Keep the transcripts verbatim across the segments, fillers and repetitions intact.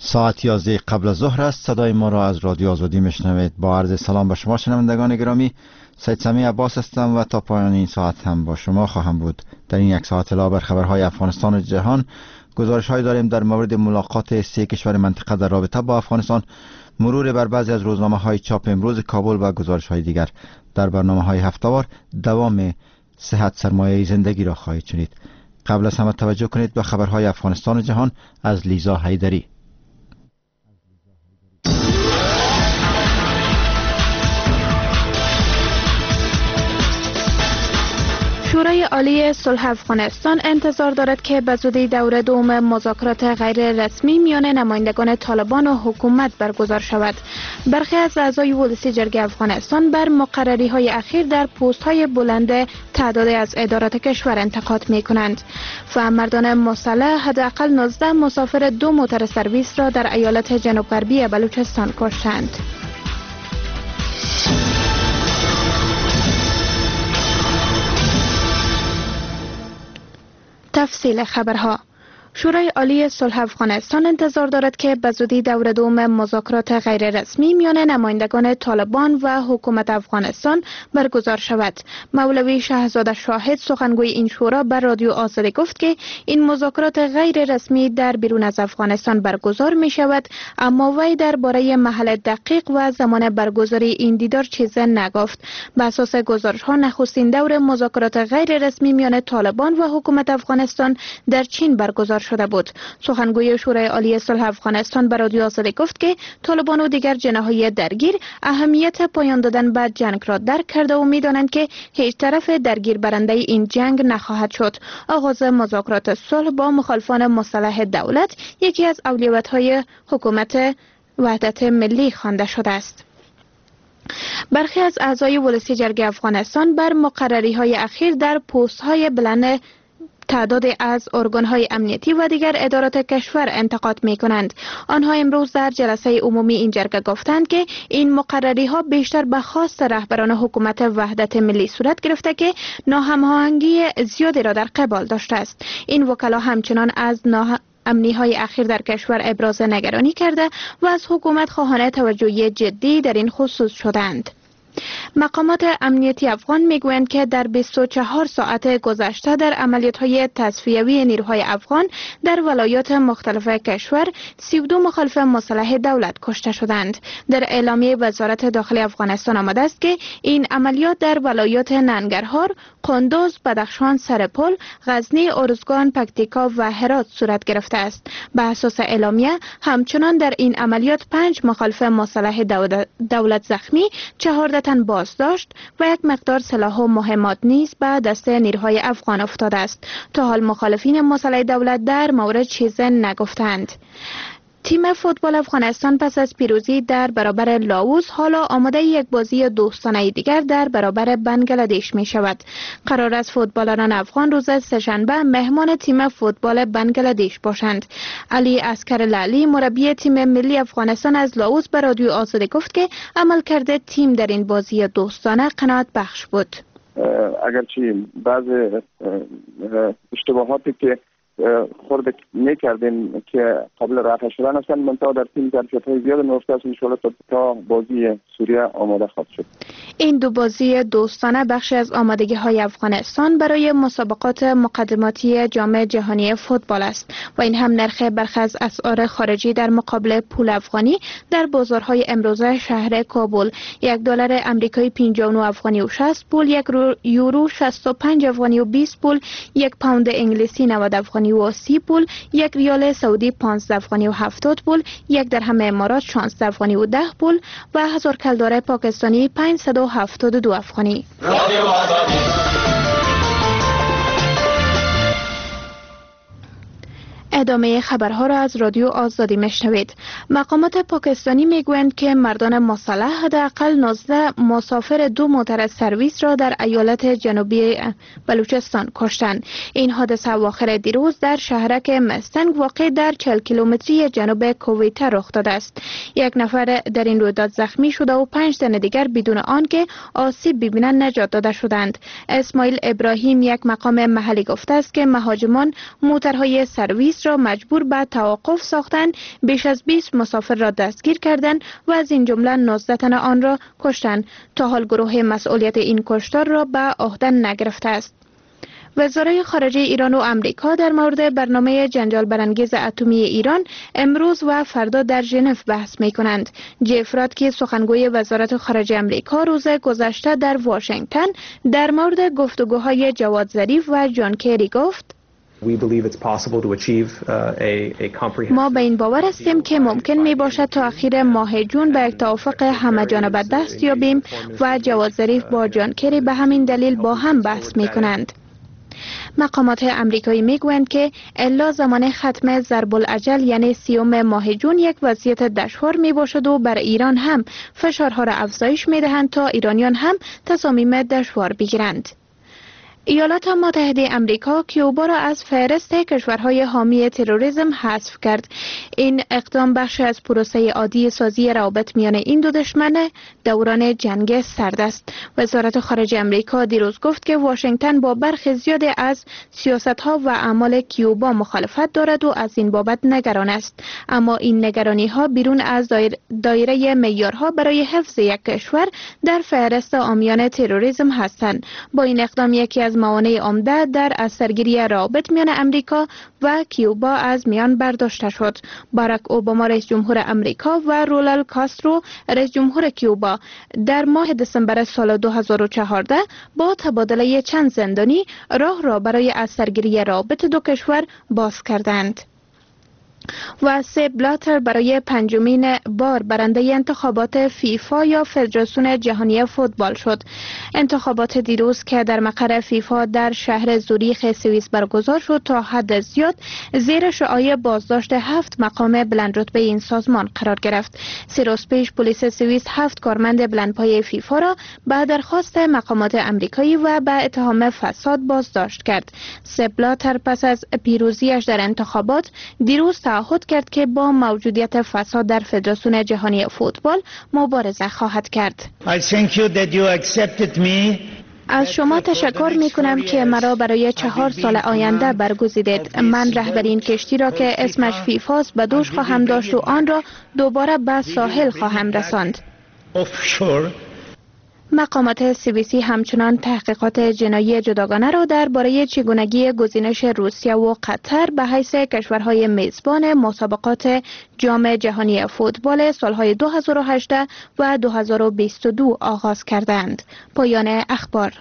ساعت یازده قبل از ظهر است. صدای ما را از رادیو آزادی میشنوید. با عرض سلام به شما شنوندگان گرامی، سید سمیع عباس هستم و تا پایان این ساعت هم با شما خواهم بود. در این یک ساعت علاوه بر خبرهای افغانستان و جهان، گزارش‌هایی داریم در مورد ملاقات سه کشور منطقه در رابطه با افغانستان، مرور بر بعضی از روزنامه‌های چاپ امروز کابل و گزارش‌های دیگر. در برنامه‌های هفته‌وار دوام صحت سرمایه زندگی را خواهید شنید. قبل از همه توجه کنید به خبرهای افغانستان و جهان از لیزا حیدری. شورای عالی صلح افغانستان انتظار دارد که به زودی دور دوم مذاکرات غیر رسمی میان نمایندگان طالبان و حکومت برگزار شود. برخی از اعضای ولسی جرگه افغانستان بر مقرری های اخیر در پست های بلند تعداد از ادارات کشور انتقاد می کنند و مردان مسلح حداقل نوزده مسافر دو موتر سرویس را در ایالت جنوب غربی بلوچستان کشتند. تفصیل خبرها. شورای عالی صلح افغانستان انتظار دارد که به زودی دور دوم مذاکرات غیر رسمی میان نمایندگان طالبان و حکومت افغانستان برگزار شود. مولوی شهزاده شاهد سخنگوی این شورا بر رادیو آزادی گفت که این مذاکرات غیر رسمی در بیرون از افغانستان برگزار می شود، اما وی درباره محل دقیق و زمان برگزاری این دیدار چیزی نگفت. بر اساس گزارش ها نخستین دور مذاکرات غیر رسمی میان طالبان و حکومت افغانستان در چین برگزار شده بود. سخنگوی شورای عالی صلح افغانستان به رادیو آزادی گفت که طالبان و دیگر جناحهای درگیر اهمیت پایان دادن به جنگ را درک کرده و می‌دانند که هیچ طرف درگیر برنده این جنگ نخواهد شد. آغاز مذاکرات صلح با مخالفان مسلح دولت یکی از اولویت‌های حکومت وحدت ملی خوانده شده است. برخی از اعضای ولسی جرگه افغانستان بر مقرری‌های اخیر در پست‌های بلند تعداد از ارگان‌های امنیتی و دیگر ادارات کشور انتقاد می‌کنند. آنها امروز در جلسه عمومی این جرگه گفتند که این مقرری‌ها بیشتر به خواست رهبران حکومت وحدت ملی صورت گرفته که ناهماهنگی زیادی را در قبال داشته است. این وکلا همچنان از ناه... امنی های اخیر در کشور ابراز نگرانی کرده و از حکومت خواهان توجهی جدی در این خصوص شدند. مقامات امنیتی افغان میگویند که در بیست و چهار ساعت گذشته در عملیات‌های تصفیوی نیروهای افغان در ولایات مختلف کشور سی و دو مخالف مسلح دولت کشته شدند. در اعلامیه وزارت داخلی افغانستان آمده است که این عملیات در ولایات ننگرهار، قندوز، بدخشان، سرپل، غزنی، ارزگان، پکتیکا و هرات صورت گرفته است. به اساس اعلامیه همچنان در این عملیات پنج مخالف مسلح دولت زخمی، چهارده تن بازداشت و یک مقدار سلاح و مهمات نیز به دست نیروهای افغان افتاده است. تا حال مخالفین مسلح دولت در مورد چیزی نگفتند. تیم فوتبال افغانستان پس از پیروزی در برابر لاوس حالا آماده یک بازی دوستانه دیگر در برابر بنگلادش می شود. قرار است فوتبالران افغان روز سه‌شنبه مهمان تیم فوتبال بنگلادش باشند. علی عسکر لعلی مربی تیم ملی افغانستان از لاوس به رادیو آزادی گفت که عملکرد تیم در این بازی دوستانه قناعت بخش بود. اگرچه بعض اشتباهاتی که خورده میکردیم که قابل رفع شدن هستند، منتها در تیم ظرفیت‌های زیاد نهفته است. انشاءالله تا بازی سوریه آماده خواهد شد. این دو بازی دوستانه بخشی از آمادگی های افغانستان برای مسابقات مقدماتی جام جهانی فوتبال است و این هم نرخ برخی از اسعار خارجی در مقابل پول افغانی در بازارهای امروزه شهر کابل: یک دلار آمریکایی پنجاه و نه افغانی و شصت پول، یک یورو شصت و پنج افغانی و بیست پول، یک پوند انگلیسی نود افغانی و سی پول، یک ریال سعودی پانزده افغانی و هفتاد پول، یک درهم امارات شانزده افغانی و ده پول و هزار کلدار پاکستانی پانصد و هفتاد و دو افغانی. ادامه خبرها را از رادیو آزادی میشنوید. مقامات پاکستانی میگویند که مردان مسلح حداقل نوزده مسافر دو موتر سرویس را در ایالت جنوبی بلوچستان کشتند. این حادثه اواخر دیروز در شهرک مستنگ واقع در چهل کیلومتری جنوب کویته رخ داده است. یک نفر در این رویداد زخمی شده و پنج تن دیگر بدون آنکه آسیب ببینند نجات داده شدند. اسماعیل ابراهیم یک مقام محلی گفته است که مهاجمان موترهای سرویس پلیس را مجبور به توقف ساختند، بیش از بیست مسافر را دستگیر کردند و از این جمله نوزده تن آن را کشتند. تا حال گروه مسئولیت این کشتار را به عهده نگرفته است. وزرای خارجه ایران و امریکا در مورد برنامه جنجال برانگیز اتمی ایران امروز و فردا در ژنو بحث می کنند. جف راتکی سخنگوی وزارت خارجه امریکا روز گذشته در واشنگتن در مورد گفتگوهای جواد ظریف و جان کری گفت: ما به این باور هستیم که ممکن می باشد تا اخیر ماه جون به یک توافق همه جانبه دست یابیم و جواد ظریف با جان کری به همین دلیل با هم بحث می کنند. مقامات امریکایی میگویند که الا زمان ختم ضرب الاجل یعنی سیوم ماه جون یک وضعیت دشوار می باشد و بر ایران هم فشارها را افزایش می دهند تا ایرانیان هم تصامیم دشوار بگیرند. ایالات متحده امریکا کیوبا را از فهرست کشورهای حامی تروریسم حذف کرد. این اقدام بخش از پروسه عادی سازی روابط میان این دو دشمن دوران جنگ سرد است. وزارت خارجه امریکا دیروز گفت که واشنگتن با برخی زیادی از سیاست‌ها و اعمال کیوبا مخالفت دارد و از این بابت نگران است، اما این نگرانی‌ها بیرون از دایر دایره معیارها برای حفظ یک کشور در فهرست عامیان تروریسم هستند. با این اقدام یکی از موانع عمده در از سرگیری روابط میان امریکا و کیوبا از میان برداشته شد. باراک اوباما رئیس جمهور امریکا و رولال کاسترو رئیس جمهور کیوبا در ماه دسامبر سال دو هزار و چهارده با تبادله چند زندانی راه را برای از سرگیری روابط دو کشور باز کردند. و سپ بلاتر برای پنجمین بار برنده انتخابات فیفا یا فدراسیون جهانی فوتبال شد. انتخابات دیروز که در مقر فیفا در شهر زوریخ سوئیس برگزار شد تا حد زیاد زیر شعاع بازداشت هفت مقام بلندرتبه این سازمان قرار گرفت. سه روز پیش پلیس سوئیس هفت کارمند بلندپایه فیفا را به درخواست مقامات امریکایی و به اتهام فساد بازداشت کرد. سپ بلاتر پس از پیروزیش در انتخابات دیروز تعهد کرد که با موجودیت فساد در فدراسیون جهانی فوتبال مبارزه خواهد کرد. از شما تشکر می کنم که مرا برای چهار سال آینده برگزیدید. من رهبری این کشتی را که اسمش فیفاست به دوش خواهم داشت و آن را دوباره به ساحل خواهم رساند. مقامات سوئیسی همچنان تحقیقات جنایی جداگانه را درباره چگونگی گزینش روسیه و قطر به حیث کشورهای میزبان مسابقات جام جهانی فوتبال سالهای دو هزار و هجده و دو هزار و بیست و دو آغاز کردند. پایان اخبار.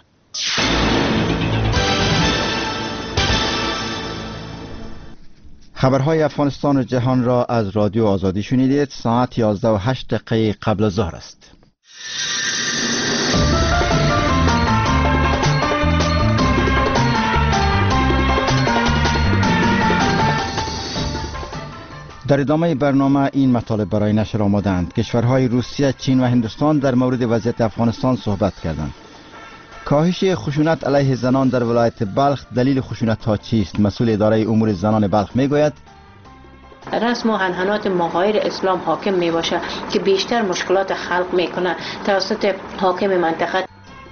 خبرهای افغانستان و جهان را از رادیو آزادی شنیدید. ساعت یازده و هشت دقیقه قبل از ظهر است. در ادامه برنامه این مطالب برای نشر آمدند. کشورهای روسیه، چین و هندوستان در مورد وضعیت افغانستان صحبت کردند. کاهش خشونت علیه زنان در ولایت بلخ، دلیل خشونت ها چیست؟ مسئول اداره امور زنان بلخ میگوید رسم و عنعنات مغایر اسلام حاکم می باشه که بیشتر مشکلات خلق میکنه توسط حاکم منطقه.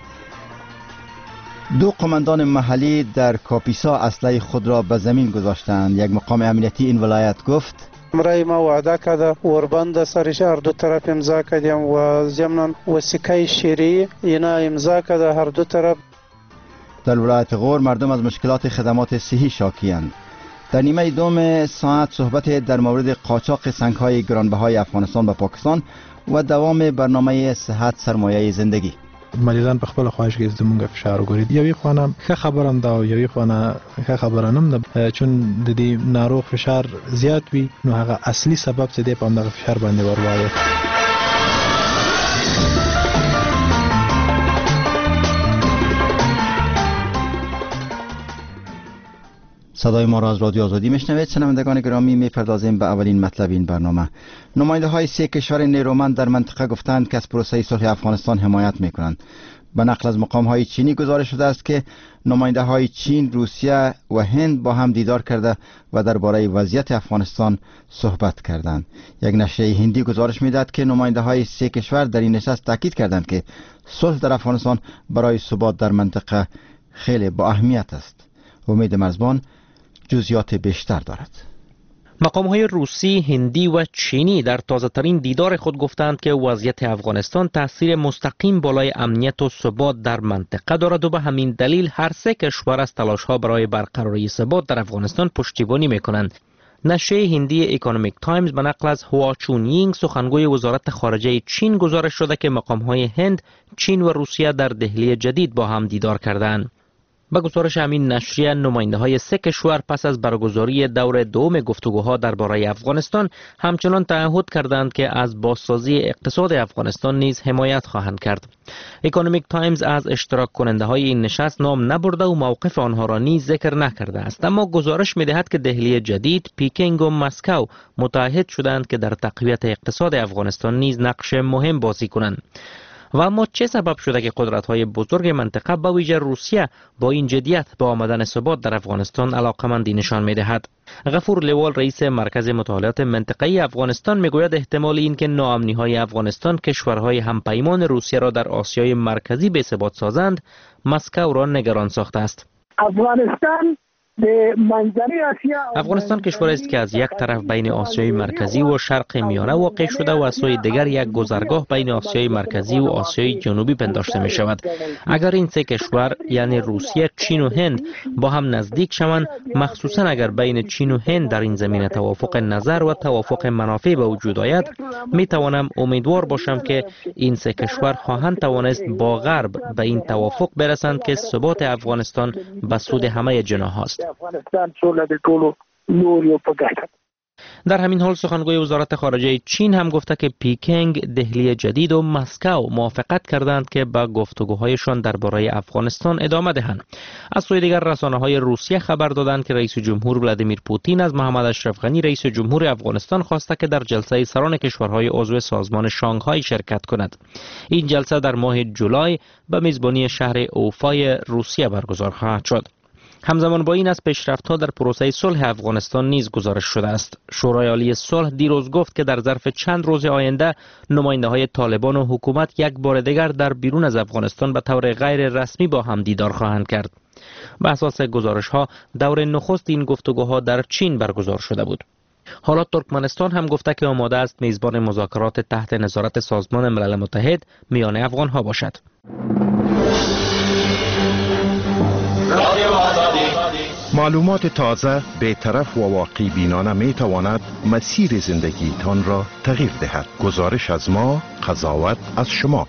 دو قماندان محلی در کاپیسا اسلحه خود را به زمین گذاشتند. یک مقام امنیتی این ولایت گفت امرای ما وعده کرده وربند سرش هر دو طرف امضا کردیم و ضمن وثیقه شرعی اینا امضا کرده هر دو طرف. در ولایت غور مردم از مشکلات خدمات صحی شاکی‌اند. در نیمه دوم ساعت صحبت در مورد قاچاق سنگ‌های گرانبهای افغانستان به پاکستان و دوام برنامه صحت سرمایه زندگی. مریضان په خپل خواهش کې زمونږ فشار وګوري. یوې خوانه ښه خبره هم ده او یوې خوانه ښه خبره نه هم ده، چون د دې ناروغ فشار زیات وي نو هغه اصلي سبب څه دی په همدغه فشار باندې ورواړي. صدای ما را از رادیو آزادی میشنوید. شنوندگان گرامی، میپردازیم به اولین مطلب این برنامه. نماینده های سه کشور نیرومند در منطقه گفتند که از پروسه صلح افغانستان حمایت میکنند. به نقل از مقام های چینی گزارش شده است که نماینده های چین، روسیه و هند با هم دیدار کرده و درباره وضعیت افغانستان صحبت کردند. یک نشریه هندی گزارش میدهد که نماینده های سه کشور در این نشست تاکید کردند که صلح در افغانستان برای ثبات در منطقه خیلی با اهمیت است. امید مرزبان جزئیات بیشتر دارد. مقام‌های روسی، هندی و چینی در تازه‌ترین دیدار خود گفتند که وضعیت افغانستان تأثیر مستقیم بالای امنیت و ثبات در منطقه دارد و به همین دلیل هر سه کشور از تلاش‌ها برای برقراری ثبات در افغانستان پشتیبانی می‌کنند. نشریه هندی اکونومیک تایمز به نقل از هوا چونیینگ سخنگوی وزارت خارجه چین گزارش شده که مقام‌های هند، چین و روسیه در دهلی جدید با هم دیدار کردند. با گزارش همین نشریه، نماینده‌های سه کشور پس از برگزاری دور دوم گفتگوها درباره افغانستان همچنان تعهد کردند که از بازسازی اقتصاد افغانستان نیز حمایت خواهند کرد. اکونومیک تایمز از اشتراک کننده های این نشست نام نبرده و موقف آنها را نیز ذکر نکرده است، اما گزارش می‌دهد که دهلی جدید، پیکنگ و مسکو متعهد شدند که در تقویت اقتصاد افغانستان نیز نقش مهم بازی کنند. و اما چه سبب شده که قدرت‌های بزرگ منطقه به ویژه روسیه با این جدیت به آمدن ثبات در افغانستان علاقه‌مندی نشان می‌دهد؟ غفور لیوال رئیس مرکز مطالعات منطقه‌ای افغانستان میگوید احتمال این که ناامنی‌های افغانستان کشورهای همپیمان روسیه را در آسیای مرکزی به ثبات سازند، مسکو را نگران ساخته است. افغانستان افغانستان کشوری است که از یک طرف بین آسیای مرکزی و شرق میانه واقع شده و از سوی دیگر یک گذرگاه بین آسیای مرکزی و آسیای جنوبی پنداشته می شود. اگر این سه کشور یعنی روسیه، چین و هند با هم نزدیک شوند، مخصوصا اگر بین چین و هند در این زمینه توافق نظر و توافق منافع به وجود آید، می توانم امیدوار باشم که این سه کشور خواهند توانست با غرب به این توافق برسند که ثبات افغانستان به سود همه جناح است. در همین حال سخنگوی وزارت خارجه چین هم گفته که پیکنگ، دهلی جدید و مسکو موافقت کردند که به گفتگوهایشان درباره افغانستان ادامه دهند. از سوی دیگر رسانه‌های روسیه خبر دادند که رئیس جمهور ولادیمیر پوتین از محمد اشرف غنی رئیس جمهور افغانستان خواسته که در جلسه سران کشورهای عضو سازمان شانگهای شرکت کند. این جلسه در ماه جولای به میزبانی شهر اوفای روسیه برگزار خواهد شد. همزمان با این از پیشرفت‌ها در پروسه صلح افغانستان نیز گزارش شده است. شورای عالی صلح دیروز گفت که در ظرف چند روز آینده نماینده‌های طالبان و حکومت یک بار دیگر در بیرون از افغانستان به طور غیر رسمی با هم دیدار خواهند کرد. به اساس گزارش‌ها دور نخست این گفتگوها در چین برگزار شده بود. حالا ترکمنستان هم گفته که آماده است میزبان مذاکرات تحت نظارت سازمان ملل متحد میان افغان‌ها باشد. معلومات تازه، بی‌طرف و واقعی بینانه می تواند مسیر زندگی تان را تغییر دهد. گزارش از ما، قضاوت از شما.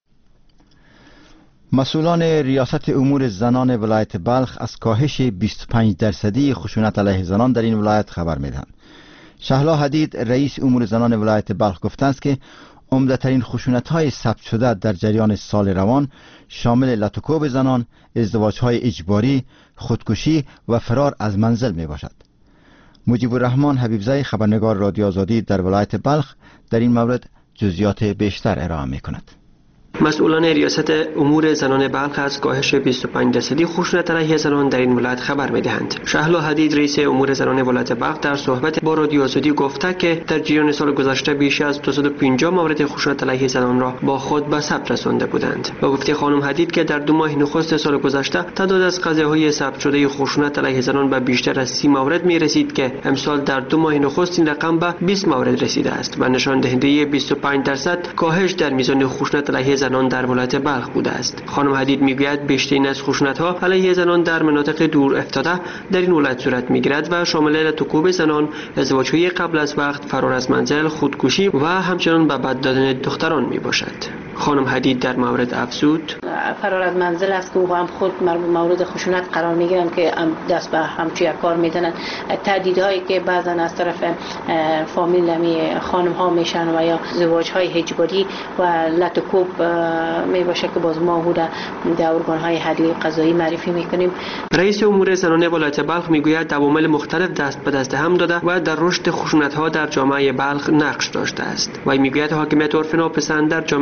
مسئولان ریاست امور زنان ولایت بلخ از کاهش بیست و پنج درصدی خشونت علیه زنان در این ولایت خبر می‌دهند. شهلا حدید رئیس امور زنان ولایت بلخ گفتند که عمده‌ترین خشونت‌های ثبت شده در جریان سال روان شامل لطوکوب زنان، ازدواج‌های اجباری، خودکشی و فرار از منزل میباشد. مجیب الرحمن حبیبزی خبرنگار رادیو آزادی در ولایت بلخ در این مورد جزئیات بیشتر ارائه می‌کند. مسئولان ریاست امور زنان بلخ از کاهش بیست و پنج درصدی خشونت علیه زنان در این ولایت خبر می‌دهند. شهلا حدید رئیس امور زنان ولایت بلخ در صحبت با رادیو آزادی گفته که در جریان سال گذشته بیش از دویست و پنجاه مورد خشونت علیه زنان را با خود به ثبت رسانده بودند. با گفته خانم حدید که در دو ماه نخست سال گذشته تعداد از قضیه‌های ثبت شده خشونت علیه زنان به بیشتر از سی مورد می‌رسید که امسال در دو ماه نخست این رقم به بیست مورد رسیده است و نشان دهنده بیست و پنج درصد کاهش در میزان خشونت علیه زنان در ولایت بلخ بوده است. خانم حدید میگوید بیشترین از خشونت‌ها علیه زنان در مناطق دور افتاده در این ولایت صورت میگیرد و شامل لطوکوب زنان، ازدواج‌های قبل از وقت، فرار از منزل، خودکشی و همچنین به بد دادن دختران میباشد. خانم حدید در مورد افزود: فرار از منزل است که او هم خود مورد خشونت قرار میگیرن که دست به همچین کار میزنن. تهدیدهایی که بعضا از طرف فامیل می خانم ها میشن و یا ازدواج های اجباری و لطوکوب میباشه که باز ما هوده در ارگان های عدلی قضایی معرفی میکنیم. رئیس امور زنان ولایت بلخ میگوید عوامل مختلف دست به دست هم داده و در رشد خشونت ها در جامعه بلخ نقش داشته است. و میگوید حاکمیت عرف ناپسند در جامعه با این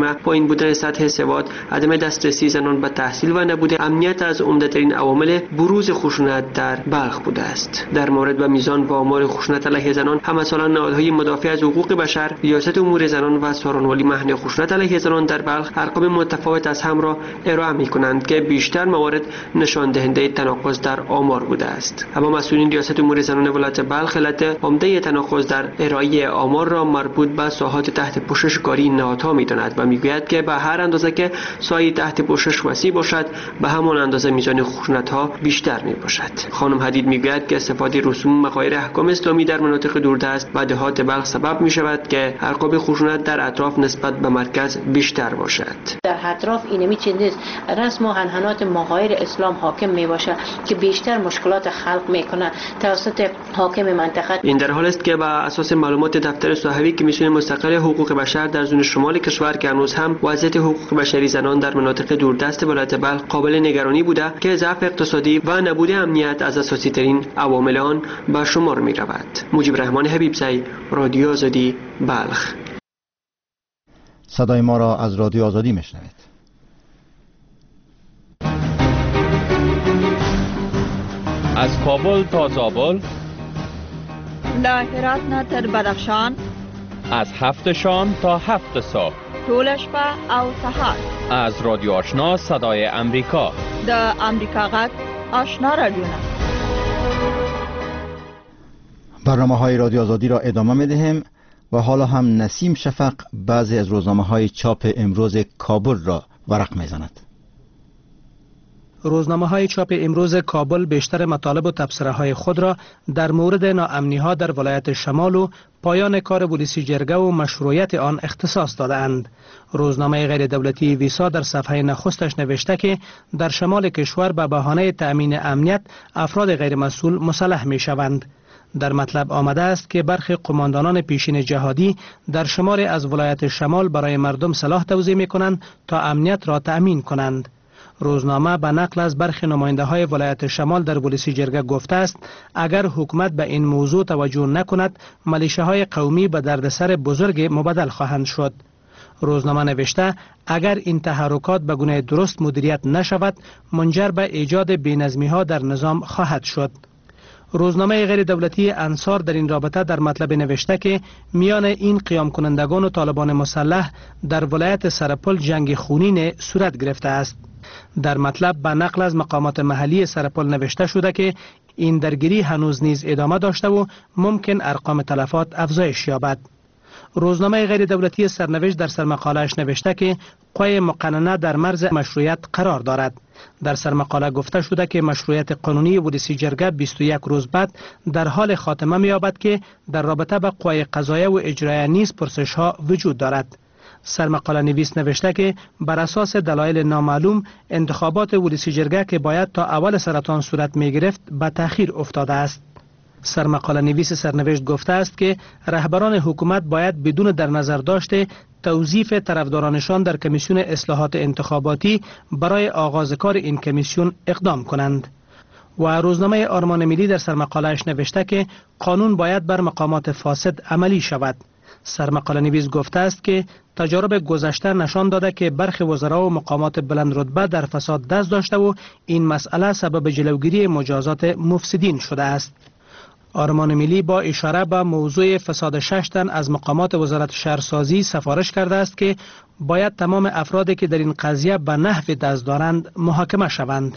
پایین بودن سطح سواد، عدم دسترسی زنان به تحصیل و نبود امنیت از عمده‌ترین عوامل بروز خشونت در بلخ بوده است. در مورد به میزان و آمار خشونت علیه زنان، همسالان نهادهای مدافع از حقوق بشر، ریاست امور زنان و سارانوالی محل خشونت علیه زنان در بلخ ارقام متفاوت از هم را ارائه می‌کنند که بیشتر موارد نشان دهنده تناقض در آمار بوده است. اما مسئولین ریاست امور زنان ولایت بلخ علت عمده تناقض در ارائه آمار را مربوط به ساحات تحت پوشش کاری نهادها می‌داند و می‌گوید که به هر اندازه که سایه تحت پوشش وسیع باشد، به همان اندازه میزان خشونت‌ها بیشتر می‌باشد. خانم حدید می‌گوید که استفاده رسوم مغایر احکام اسلامی در مناطق دوردست و دهات بلخ سبب می‌شود که ارقام خشونت در اطراف نسبت به مرکز بیشتر باشد. در اطراف اینمی چیز نیست، رسم و هنهانات مغایر اسلام حاکم میباشه که بیشتر مشکلات خلق میکنه توسط حاکم منطقه. این در حال است که با اساس معلومات دفتر صحوی کمیسیون مستقل حقوق بشر در زون شمال کشور که هنوز هم وضعیت حقوق بشری زنان در مناطق دوردست ولایت بلخ قابل نگرانی بوده که ضعف اقتصادی و نبود امنیت از اساسی ترین عوامل آن به شمار می رود. مجیب رحمان حبیبزی، رادیو آزادی، بلخ. صدای ما را از رادیو آزادی میشنوید. از کابل تا زابل، له هرات نه تر بدخشان، از هفت شام تا هفت صبح، ټول شپه او سهار، از رادیو آشنا صدای امریکا، د امریکا غږ آشنا رادیو. برنامه های رادیو آزادی را ادامه می دهیم و حالا هم نسیم شفق بعضی از روزنامه های چاپ امروز کابل را ورق می زند. روزنامه های چاپ امروز کابل بیشتر مطالب و تبصره های خود را در مورد ناامنی ها در ولایت شمال و پایان کار پلیسی جرگه و مشروعیت آن اختصاص دادند. روزنامه غیر دولتی ویسا در صفحه نخستش نوشته که در شمال کشور به بهانه تأمین امنیت افراد غیر مسئول مسلح می شوند. در مطلب آمده است که برخی قماندانان پیشین جهادی در شمال از ولایت شمال برای مردم سلاح توزیع می کنند تا امنیت را تأمین کنند. روزنامه به نقل از برخی نماینده های ولایت شمال در پلیسی جرگه گفته است اگر حکومت به این موضوع توجه نکند ملیشه های قومی به دردسر بزرگ مبدل خواهند شد. روزنامه نوشته اگر این تحرکات به گونه درست مدیریت نشود منجر به ایجاد بی‌نظمی ها در نظام خواهد شد. روزنامه غیر دولتی انصار در این رابطه در مطلب نوشته که میان این قیام کنندگان و طالبان مسلح در ولایت سرپل جنگ خونین صورت گرفته است. در مطلب به نقل از مقامات محلی سرپل نوشته شده که این درگیری هنوز نیز ادامه داشته و ممکن ارقام تلفات افزایش یابد. روزنامه غیر دولتی سرنوشت در سرمقاله‌اش نوشته که قوه مقننه در مرز مشروعیت قرار دارد. در سرمقاله گفته شده که مشروعیت قانونی پلیسی جرگه بیست و یک روز بعد در حال خاتمه می‌یابد که در رابطه با قوه قضاییه و اجرایه نیز پرسش‌ها وجود دارد. سرمقاله نویس نوشته که بر اساس دلایل نامعلوم انتخابات پلیسی جرگه که باید تا اول سرطان صورت می گرفت به تأخیر افتاده است. سرمقاله نویس سرنوشت گفته است که رهبران حکومت باید بدون در نظر داشته توظیف طرفدارانشان در کمیسیون اصلاحات انتخاباتی برای آغاز کار این کمیسیون اقدام کنند. و روزنامه آرمان ملی در سرمقاله‌اش نوشته که قانون باید بر مقامات فاسد عملی شود. سرمقاله نویس گفته است که تجارب گذشته نشان داده که برخی وزرا و مقامات بلند رتبه در فساد دست داشته و این مسئله سبب جلوگیری مجازات مفسدین شده است. آرمان ملی با اشاره به موضوع فساد شش تن از مقامات وزارت شهرسازی سفارش کرده است که باید تمام افرادی که در این قضیه به نحو دست دارند محاکمه شوند.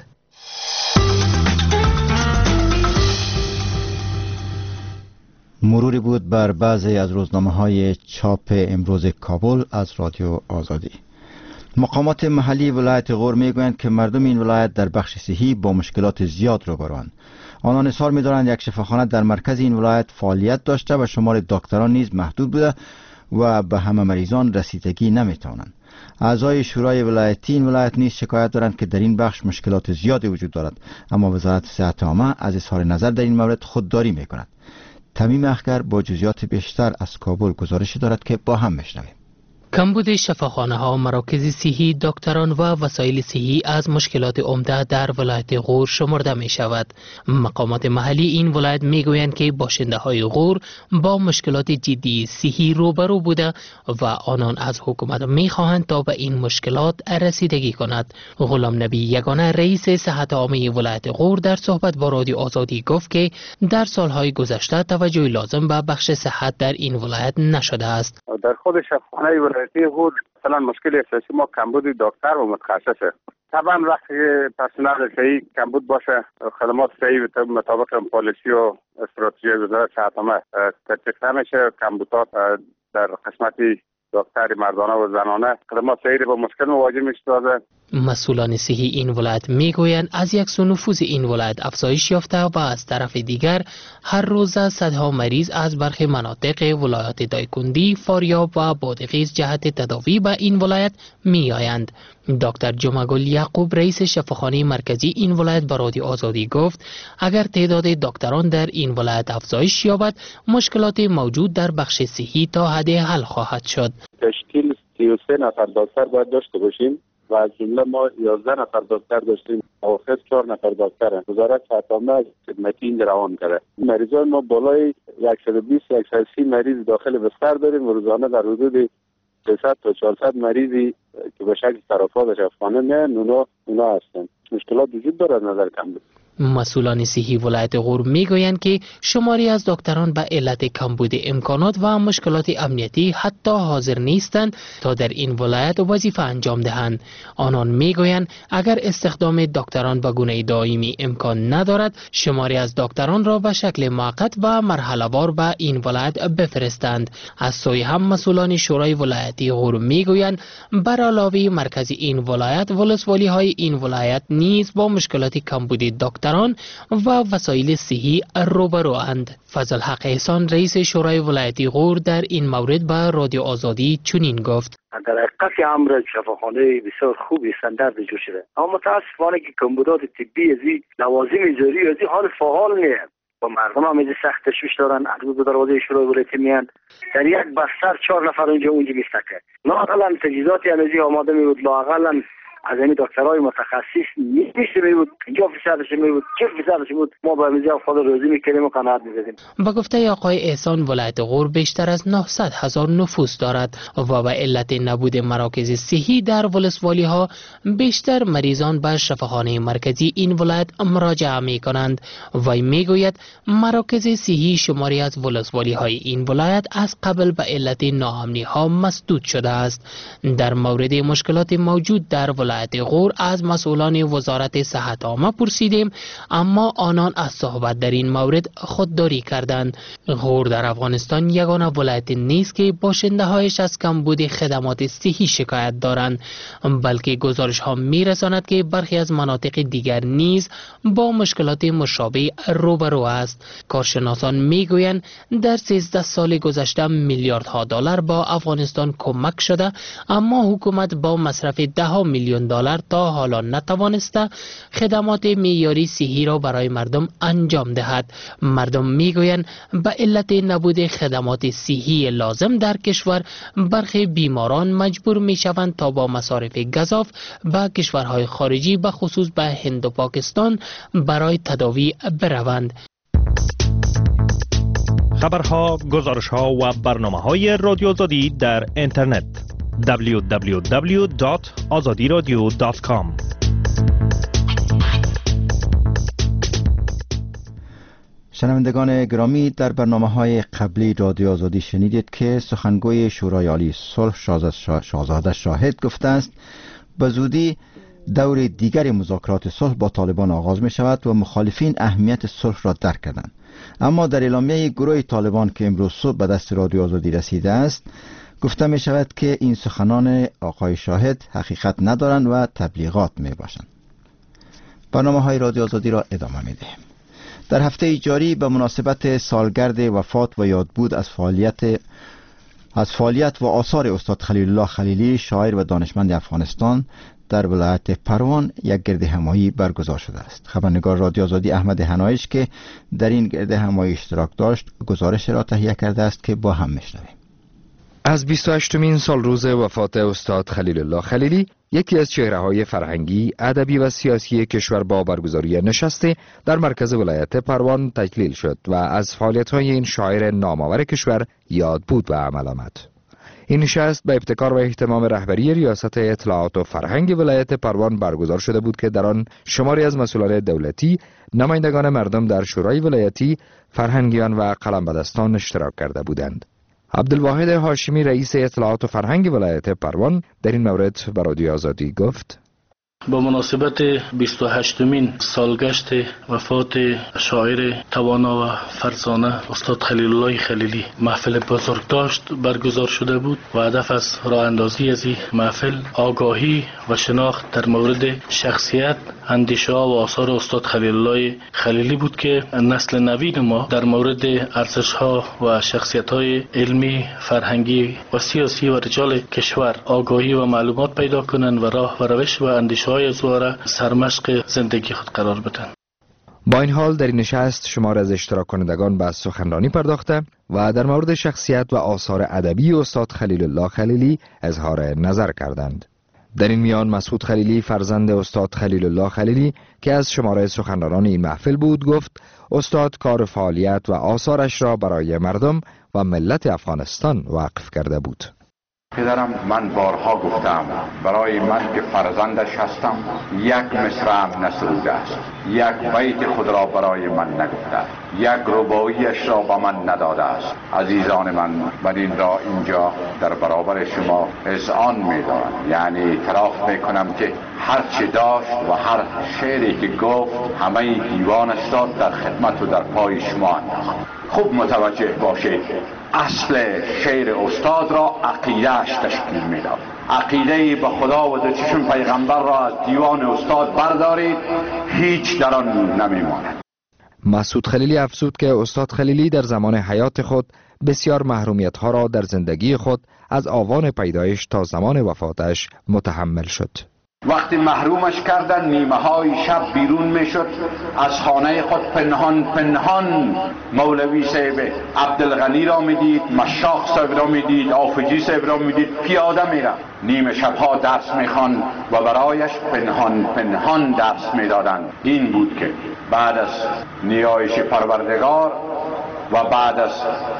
مروری بود بر بعضی از روزنامه‌های چاپ امروز کابل از رادیو آزادی. مقامات محلی ولایت غور میگویند که مردم این ولایت در بخش صحی با مشکلات زیاد روبروند. آنان اظهار می‌دارند یک شفاخانه در مرکز این ولایت فعالیت داشته و شمار دکتران نیز محدود بوده و به همه مریضان رسیدگی نمی‌توانند. اعضای شورای ولایتی این ولایت نیز شکایت دارند که در این بخش مشکلات زیادی وجود دارد، اما وزارت صحت عامه از اظهار نظر در این مورد خودداری می‌کند. تمیم اخگر با جزئیات بیشتر از کابل گزارشی دارد که با هم میشنویم. کمبود شفاخانه ها، مراکز صحی، دکتران و وسایل صحی از مشکلات عمده در ولایت غور شمرده می شود. مقامات محلی این ولایت می گویند که باشنده های غور با مشکلات جدی صحی روبرو بوده و آنان از حکومت می خواهند تا به این مشکلات رسیدگی کند. غلام نبی یگانه رئیس صحت عامه ولایت غور در صحبت با رادیو آزادی گفت که در سالهای گذشته توجه لازم به بخش صحت در این ولایت نشده است. در خود شفاخانه ولایتی غور مثلا مشکل اساسی ما کمبود دکتر و متخصصه. طبعا وقتی پرسنل صحی کمبود باشه، خدمات صحی مطابق پالیسی و استراتژی وزارت صحت عامه تطبیق نمیشه، کمبودات در قسمتی دکتر مردانه و زنانه خدمات صحی با مشکل مواجه میشه. مسئولان صحی این ولایت میگویند از یک سو نفوذ این ولایت افزایش یافته و از طرف دیگر هر روز صدها مریض از برخی مناطق ولایات دایکندی، فاریاب و بادغیس جهت تداوی به این ولایت می آیند. دکتر جمعگل یعقوب رئیس شفاخانه مرکزی این ولایت به رادیو آزادی گفت اگر تعداد دکتران در این ولایت افزایش یابد مشکلات موجود در بخش صحی تا حد حل خواهد شد. تشکیل سی و سه نفر دکتر باید داشته باشیم و از جمله ما یازده نفر دکتر داشتیم، آخر چهار نفر دکتر. وزارت صحت عامه خدمتی این روان کرده. مریضان ما بالای صد و بیست تا صد و سی مریض داخل بستر داریم و روزانه در حدود سیصد تا چهارصد مریضی که به شکل ترافات شفاخانه میان اونا اونا هستند. مشکلات وجود دارد نظر کمبود. مسئولان صحی ولایت غور میگویند که شماری از دکتران به علت کمبود امکانات و مشکلات امنیتی حتی حاضر نیستند تا در این ولایت وظیفه انجام دهند. آنان میگویند اگر استخدام دکتران به گونه دائمی امکان ندارد، شماری از دکتران را به شکل موقت و مرحله وار به این ولایت بفرستند. از سوی هم مسئولان شورای ولایتی غور میگویند بر علاوه مرکز این ولایت، ولسوالی های این ولایت نیز با مشکلات کمبود دکتران و وسایل صحی روبروند. فضل حق احسان رئیس شورای ولایتی غور در این مورد به رادیو آزادی چنین گفت: در حقیقت امر شفاخانه بسیار خوبی استاندارد جو شده، اما متاسفانه که کمبودات طبی از لوازم ضروری از حال فعال نیست و مردم هم از سخت تشویش دارن. از دروازه شورای ولایتی میان در یک بستر چهار نفر اونجا اونجا میستکه. لااقل تجهیزاتی هم آماده می بود، لااقل از این دکترای متخصص نیست می بود، یا فیصدش می بود، چه فیصدش بود، ما با میزه خود روزی میکنیم و قناعت میزدیم. با گفته آقای احسان ولایت غور بیشتر از نهصد هزار نفوس دارد و به علت نبود مراکز صحی در ولسوالی ها بیشتر مریضان به شفاخانه مرکزی این ولایت مراجعه می کنند. وی میگوید مراکز صحی شماری از ولسوالی های این ولایت از قبل به علت ناامنی ها مسدود شده است. در مورد مشکلات موجود در ولایت غور از مسئولان وزارت صحت عامه پرسیدیم، اما آنان از صحبت در این مورد خودداری کردند. غور در افغانستان یگانه ولایت نیست که باشنده هایش از کمبود خدمات صحی شکایت دارند، بلکه گزارش ها می رساند که برخی از مناطق دیگر نیز با مشکلات مشابه روبرو است. کارشناسان می گویند در سیزده سال گذشته میلیاردها دلار با افغانستان کمک شده، اما حکومت با مصرف ده میلیون دلار تا حالا نتوانسته خدمات معیاری صحی را برای مردم انجام دهد. مردم میگویند به علت نبود خدمات صحی لازم در کشور برخی بیماران مجبور میشوند تا با مصارف گزاف به کشورهای خارجی به خصوص به هند و پاکستان برای تداوی بروند. خبرها، گزارشها و برنامه‌های رادیو آزادی در اینترنت: دبلیو دبلیو دبلیو دات آزادی رادیو دات کام. شنوندگان گرامی، در برنامه‌های قبلی رادیو آزادی شنیدید که سخنگوی شورای عالی صلح شاهزاده شاهد گفته است به زودی دور دیگر مذاکرات صلح با طالبان آغاز می شود و مخالفین اهمیت صلح را درک کردند. اما در اعلامیه گروه طالبان که امروز صبح به دست رادیو آزادی رسیده است گفته می شود که این سخنان آقای شاهد حقیقت ندارند و تبلیغات می باشند. برنامه های رادیو آزادی را ادامه می دهیم. در هفته جاری به مناسبت سالگرد وفات و یادبود از فعالیت از فعالیت و آثار استاد خلیل الله خلیلی، شاعر و دانشمند افغانستان، در ولایت پروان یک گرد همایی برگزار شده است. خبرنگار رادیو آزادی احمد هنایش که در این گرد همایی اشتراک داشت گزارش را تهیه کرده است که با هم میشنویم. از بیست و هشتمین سال روز وفات استاد خلیل الله خلیلی، یکی از چهره‌های فرهنگی، ادبی و سیاسی کشور با برگزاری نشست در مرکز ولایت پروان تجلیل شد و از فعالیت‌های این شاعر نامآور کشور یاد بود و عمل آمد. این نشست به ابتکار و اهتمام رهبری ریاست اطلاعات و فرهنگ ولایت پروان برگزار شده بود که در آن شماری از مسئولان دولتی، نمایندگان مردم در شورای ولایتی، فرهنگیان و قلمبدستان اشتراک کرده بودند. عبدالواحد هاشمی رئیس اطلاعات و فرهنگ ولایت پروان در این مورد به رادیو آزادی گفت: با مناسبت بیست و هشتمین سالگشت وفات شاعر توانا و فرزانه استاد خلیل الله خلیلی محفل بزرگداشت برگزار شده بود و هدف از راه اندازی از این محفل آگاهی و شناخت در مورد شخصیت، اندیشه ها و آثار استاد خلیل الله خلیلی بود که نسل نوین ما در مورد ارزش ها و شخصیت های علمی، فرهنگی و سیاسی و رجال کشور آگاهی و معلومات پیدا کنند و راه و روش و اندیشه های زواره سرمشق زندگی خود قرار بدن. با این حال در این نشست شمار از اشتراک کنندگان به سخنرانی پرداخته و در مورد شخصیت و آثار ادبی استاد خلیل الله خلیلی اظهار نظر کردند. در این میان مسعود خلیلی فرزند استاد خلیل الله خلیلی که از شماره سخنرانان این محفل بود گفت استاد کار فعالیت و آثارش را برای مردم و ملت افغانستان وقف کرده بود. پدرم من بارها گفتم برای من که فرزندش هستم یک مصرعم نسروده است، یک بیت خود را برای من نگفته، یک رباعیش را به من نداده است. عزیزان من، من این را اینجا در برابر شما اذعان می‌دارم، یعنی اعتراف میکنم که هر چه داشت و هر شعری که گفت همه دیوانش را در خدمت و در پای شما انداخت. خوب متوجه باشید، اصل شعر استاد را عقیده‌اش تشکیل میداد. عقیده به خدا و چشم پیغمبر را از دیوان استاد بردارید، هیچ در آن نمیماند. مسعود خلیلی افزود که استاد خلیلی در زمان حیات خود بسیار محرومیت ها را در زندگی خود از آوان پیدایش تا زمان وفاتش متحمل شد. وقتی محرومش کردن نیمه های شب بیرون می شد، از خانه خود پنهان پنهان مولوی صاحب عبدالغنی را می دید، مشاق صاحب را می دید، آفجی صاحب را می دید، پیاده می رفت. نیمه شبها درس می خوان و برایش پنهان پنهان درس می دادن. این بود که بعد از نیایش پروردگار و بعد از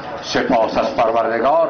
سپاس از پروردگار،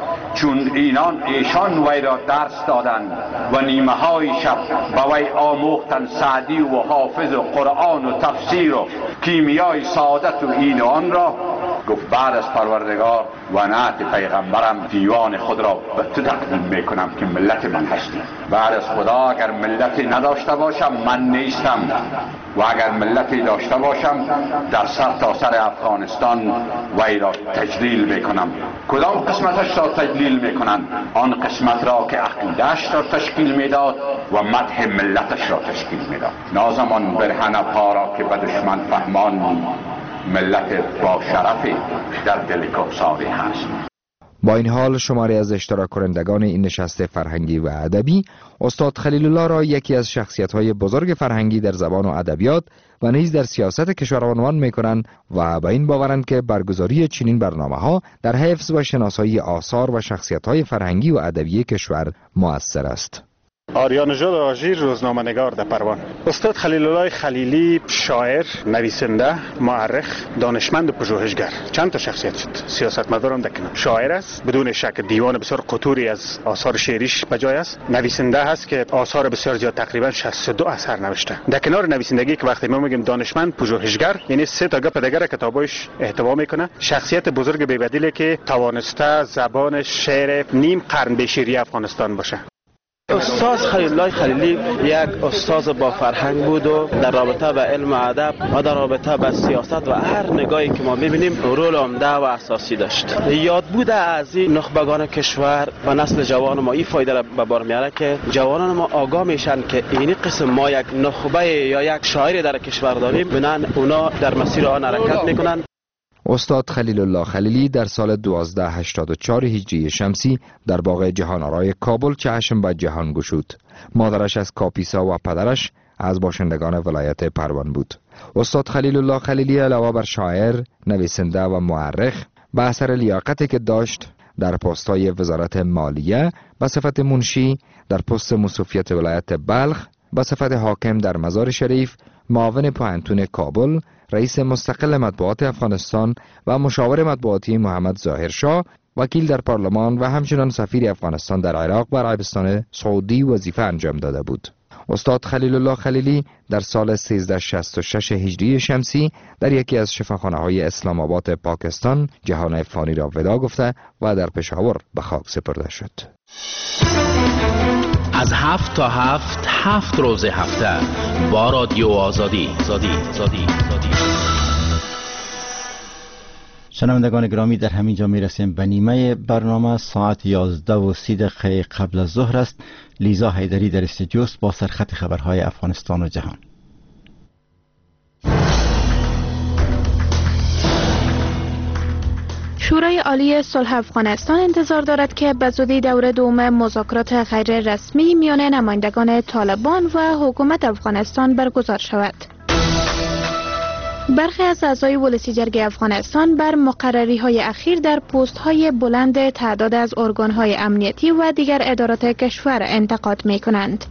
چون اینان ایشان وی را درس دادند و نیمه های شب به وی آموختن سعدی و حافظ و قرآن و تفسیر و کیمیای سعادت و این و آن را، گفت بعد از پروردگار و نعت پیغمبرم دیوان خود را به تو تقدیم میکنم که ملت من هستی. بعد از خدا اگر ملتی نداشته باشم من نیستم، و اگر ملتی داشته باشم در سر تا سر افغانستان وی را تجلیل میکنم. کدام قسمتش را تجلیل میکنن؟ آن قسمت را که عقیدهش را تشکیل میداد و مدح ملتش را تشکیل میداد. نازمان برهنه پا را که به دشمن فهمان، ملت با شرفی در دل کوثاری هست. با این حال شماری از اشتراک کنندگان این نشست فرهنگی و ادبی استاد خلیل الله را یکی از شخصیت‌های بزرگ فرهنگی در زبان و ادبیات و نیز در سیاست کشور عنوان می‌کنند و به این باورند که برگزاری چنین برنامه‌ها در حفظ و شناسایی آثار و شخصیت‌های فرهنگی و ادبی کشور مؤثر است. آریانژاد آژیر، روزنامه‌نگار در پروان. استاد خلیل الله خلیلی شاعر، نویسنده، مورخ، دانشمند و پژوهشگر، چند تا شخصیت شد. سیاستمدار هم دکنه. شاعر است، بدون شک دیوان بسیار قطوری از آثار شعریش بجای است. نویسنده است که آثار بسیار زیاد، تقریبا شصت و دو اثر نوشته. در کنار نویسندگی که وقتی ما میگیم دانشمند، پژوهشگر، یعنی سه تا گپ دیگر کتابایش احتوا میکنه. شخصیت بزرگ بی‌بدیلی که توانسته زبان شعر نیم قرن به شیری افغانستان باشه. استاد خلیل الله خلیلی یک استاد با فرهنگ بود و در رابطه به علم و ادب و در رابطه به سیاست و هر نگاهی که ما می‌بینیم رول عمده و اساسی داشت. یاد بوده از این نخبگان کشور و نسل جوان ما این فایده را به بار میاره که جوانان ما آگاه میشن که این قسم ما یک نخبه یا یک شاعر در کشور داریم، بنان اونا در مسیر آن حرکت میکنن. استاد خلیل الله خلیلی در سال دوازده هشتاد و چهار هجری شمسی در باغ جهان آرای کابل چشم به جهان گشود. مادرش از کاپیسا و پدرش از باشندگان ولایت پروان بود. استاد خلیل الله خلیلی علاوه بر شاعر، نویسنده و مورخ، به اثر لیاقتی که داشت در پست‌های وزارت مالیه به صفت منشی، در پست مصوفیت ولایت بلخ به صفت حاکم در مزار شریف، معاون پوهنتون کابل، رئیس مستقل مطبوعات افغانستان و مشاور مطبوعاتی محمد ظاهرشاه، وکیل در پارلمان و همچنین سفیر افغانستان در عراق و عربستان سعودی وظیفه انجام داده بود. استاد خلیل الله خلیلی در سال سیزده شصت و شش هجری شمسی در یکی از شفاخانه‌های اسلام آباد پاکستان جهان فانی را وداع گفته و در پشاور به خاک سپرده شد. از هفت تا هفت هفت روز هفته با رادیو آزادی زادی زادی زادی. شنوندگان گرامی، در همین جا می رسیم به نیمه برنامه. ساعت یازده و سی دقیقه قبل از ظهر است. لیزا حیدری در استودیوست با سرخط خبرهای افغانستان و جهان. شورای عالی صلح افغانستان انتظار دارد که به زودی دور دوم مذاکرات غیر رسمی میان نمایندگان طالبان و حکومت افغانستان برگزار شود. برخی از اعضای ولسی جرگه افغانستان بر مقرری های اخیر در پست های بلند تعداد از ارگان های امنیتی و دیگر ادارات کشور انتقاد می کنند.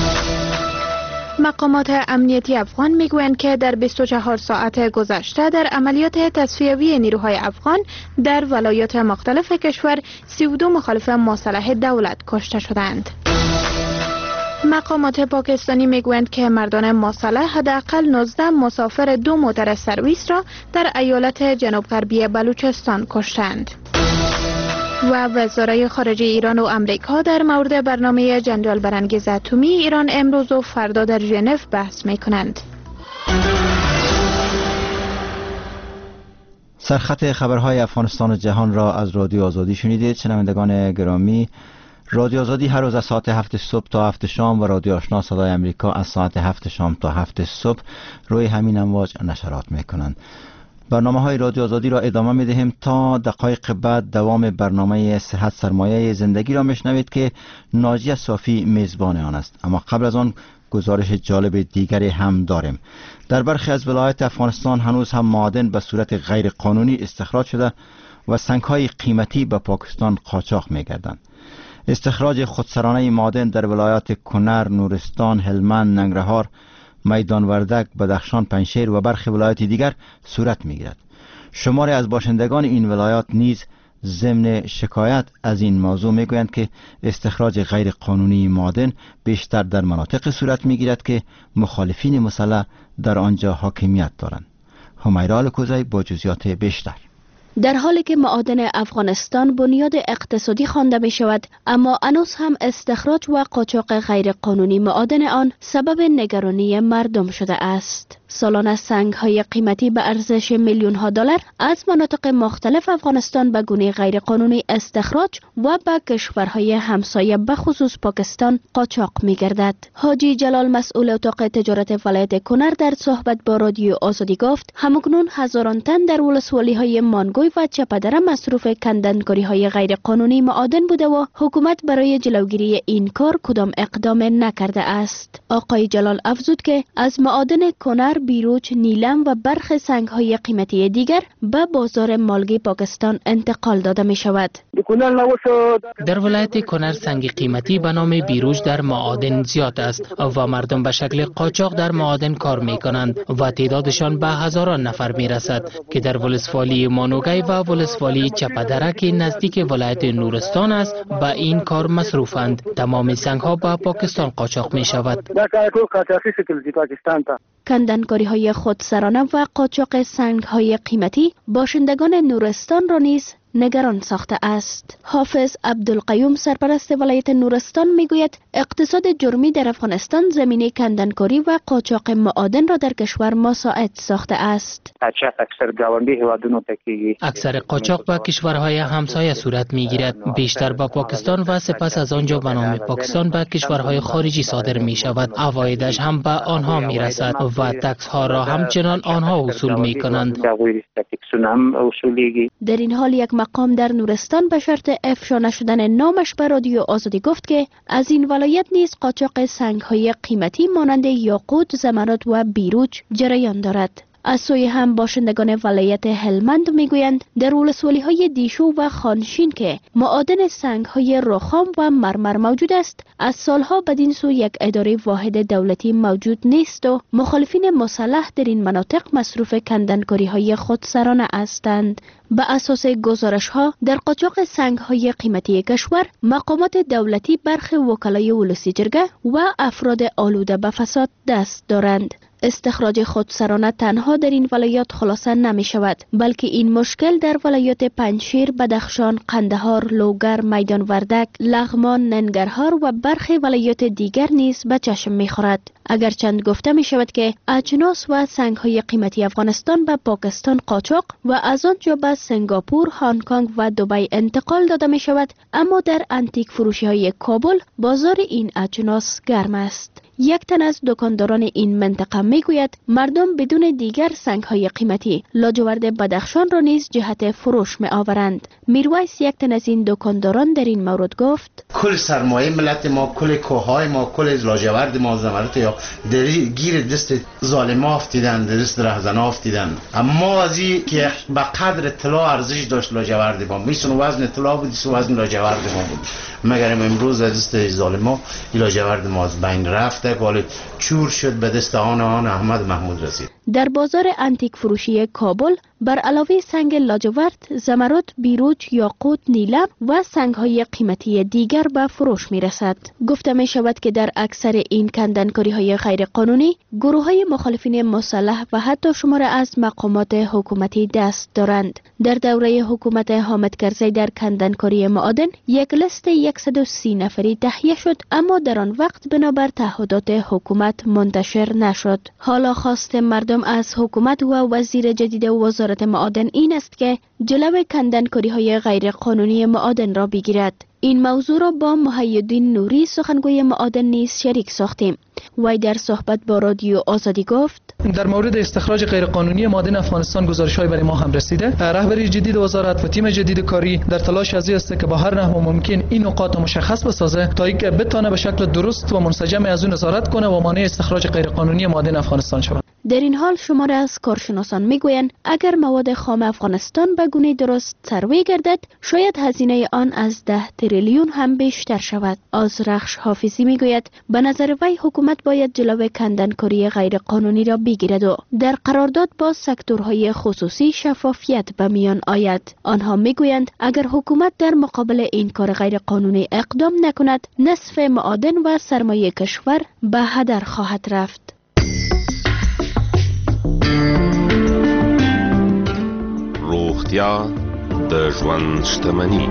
مقامات امنیتی افغان میگویند که در بیست و چهار ساعت گذشته در عملیات تصفیوی نیروهای افغان در ولایات مختلف کشور سی و دو مخالف مسلح دولت کشته شدند. مقامات پاکستانی میگویند که مردان مسلح حداقل نوزده مسافر دو موتر سرویس را در ایالت جنوب غربی بلوچستان کشتند. و وزرای خارجه ایران و امریکا در مورد برنامه جنجال برانگیز اتمی ایران امروز و فردا در ژنو بحث میکنند. سرخط خبرهای افغانستان و جهان را از رادیو آزادی شنیدید. شنوندگان گرامی، رادیو آزادی هر روز از ساعت هفت صبح تا هفت شام و رادیو آشنا صدای امریکا از ساعت هفت شام تا هفت صبح روی همین امواج نشرات میکنند. برنامه های رادیو آزادی را ادامه می دهیم. تا دقایق بعد دوام برنامه صحت سرمایه زندگی را میشنوید که ناجیه صافی میزبان آن است. اما قبل از آن گزارش جالب دیگری هم داریم. در برخی از ولایات افغانستان هنوز هم معادن به صورت غیر قانونی استخراج شده و سنگ های قیمتی به پاکستان قاچاق می گردند. استخراج خودسرانه معادن در ولایات کنر، نورستان، هلمند، ننگرهار، میدان وردک، بدخشان، پنجشیر و برخی ولایات دیگر صورت می‌گیرد. شماری از باشندگان این ولایات نیز ضمن شکایت از این موضوع میگویند که استخراج غیر قانونی معادن بیشتر در مناطق صورت می‌گیرد که مخالفین مسلح در آنجا حاکمیت دارند. همیرا الکوزی با جزئیات بیشتر. در حالی که معادن افغانستان بنیاد اقتصادی خوانده می شود، اما هنوز هم استخراج و قاچاق غیر قانونی معادن آن سبب نگرانی مردم شده است. سالانه سنگ های قیمتی به ارزش میلیون ها دلار از مناطق مختلف افغانستان به گونه غیر قانونی استخراج و به کشورهای همسایه به خصوص پاکستان قاچاق می گردد. حاجی جلال مسئول اتاق تجارت ولایت کنر در صحبت با رادیو آزادی گفت همکنون هزاران تن در ولسوالی های مانگوی و چپدره مصروف کندنکاری های غیر قانونی معادن بوده و حکومت برای جلوگیری این کار کدام اقدام نکرده است. آقای جلال افزود که از معادن کنر، بیروج، نیلم و برخی سنگ های قیمتی دیگر به بازار مالگی پاکستان انتقال داده می شود. در ولایت کنر سنگ قیمتی به نام بیروج در معادن زیاد است و مردم به شکل قاچاق در معادن کار می کنند و تعدادشان به هزاران نفر می رسد که در ولسوالی مانوگی و ولسوالی چپدره که نزدیک ولایت نورستان است به این کار مصروفند. تمام سنگ ها به پاکستان قاچاق می شود. کندنکاری های خودسرانه و قاچاق سنگ های قیمتی باشندگان نورستان را نیز نگران ساخته است. حافظ عبدالقیوم سرپرست ولایت نورستان میگوید اقتصاد جرمی در افغانستان زمینه کندنکاری و قاچاق معادن را در کشور مساعد ساخته است. اکثر قاچاق به کشورهای همسایه صورت میگیرد، بیشتر با پاکستان و سپس از آنجا به نام پاکستان به کشورهای خارجی صادر می شود. عوایدش هم به آنها می رسد و تکس ها را همچنان آنها وصول می کنند. در این حال یک مقام در نورستان به شرط افشا نشدن نامش به رادیو آزادی گفت که از این ولایت نیز قاچاق سنگ های قیمتی مانند یاقوت، زمرد و بیروج جریان دارد. از سوی هم باشندگان ولایت هلمند میگویند در ولسوالی های دیشو و خانشین که معادن سنگ های رخام و مرمر موجود است، از سالها بدین سو یک اداره واحد دولتی موجود نیست و مخالفین مسلح در این مناطق مصروف کندنکاری های خودسرانه هستند. به اساس گزارش ها در قاچاق سنگ های قیمتی کشور، مقامات دولتی برخی وکلای ولسی جرگه و افراد آلوده به فساد دست دارند. استخراج خودسرانه تنها در این ولایات خلاصه نمی شود، بلکه این مشکل در ولایات پنجشیر، بدخشان، قندهار، لوگر، میدان وردک، لغمان، ننگرهار و برخی ولایات دیگر نیز به چشم می خورد. اگرچند گفته می شود که اجناس و سنگ های قیمتی افغانستان به پاکستان قاچاق و از آنجا به سنگاپور، هنگ کنگ و دبی انتقال داده می شود، اما در انتیک فروشی های کابل بازار این اجناس گرم است. یک تن از دکانداران این منطقه می گوید مردم بدون دیگر سنگ های قیمتی لاجورد بدخشان را نیز جهت فروش می آورند. میرویس، یک تن از این دکانداران، در این مورد گفت کل سرمایه ملت ما، کل کوههای ما، کل لاجورد ما زمرد یا در گیر دست ظالما افتیدن، دست رهزنا افتیدن. اما از این که به قدر طلا ارزش داشت لاجورد ما، میسون وزن طلا بود، سو وزن لاجورد ما بود، مگر امروز از دست ظالما لاجورد ما از بین رفته، ولی چور شد، به دست آن آن احمد محمود رسید. در بازار انتیک فروشی کابل بر علاوه سنگ لاجورد، زمرد، بیروج، یاقوت، نیلم و سنگ های قیمتی دیگر به فروش می رسد. گفته می شود که در اکثر این کندنکاری های غیر قانونی گروه های مخالفین مسلح و حتی شماره از مقامات حکومتی دست دارند. در دوره حکومت حامد کرزی در کندنکاری معادن یک لیست صد و سی نفری تهیه شد، اما در آن وقت بنابر تعهدات حکومت منتشر نشد. حالا خواست مردم از حکومت و وزیر جدید وزارت معادن این است که جلو کندنکاری های غیر قانونی معادن را بگیرد. این موضوع را با محیدین نوری، سخنگوی معادن، نیز شریک ساختیم. وی در صحبت با رادیو آزادی گفت در مورد استخراج غیرقانونی معادن افغانستان گزارش‌های برای ما هم رسیده. رهبری جدید وزارت و تیم جدید کاری در تلاش از است که با هر نحو ممکن این نقاط مشخص بسازه تا اینکه بتونه به شکل درست و منسجم از اون نظارت کنه و مانع استخراج غیرقانونی معادن افغانستان شود. در این حال شماره از کارشناسان میگویند اگر مواد خام افغانستان به گونه درست سروی گردد، شاید هزینه آن از ده تریلیون هم بیشتر شود. آزرخش حافظی میگوید به نظر وی حکومت باید جلوی کندنکاری غیر قانونی را بگیرد و در قرارداد با سکتورهای خصوصی شفافیت به میان آید. آنها میگویند اگر حکومت در مقابل این کار غیر قانونی اقدام نکند، نصف معادن و سرمایه کشور به هدر خواهد رفت. روغتیا د ژوند شتمني.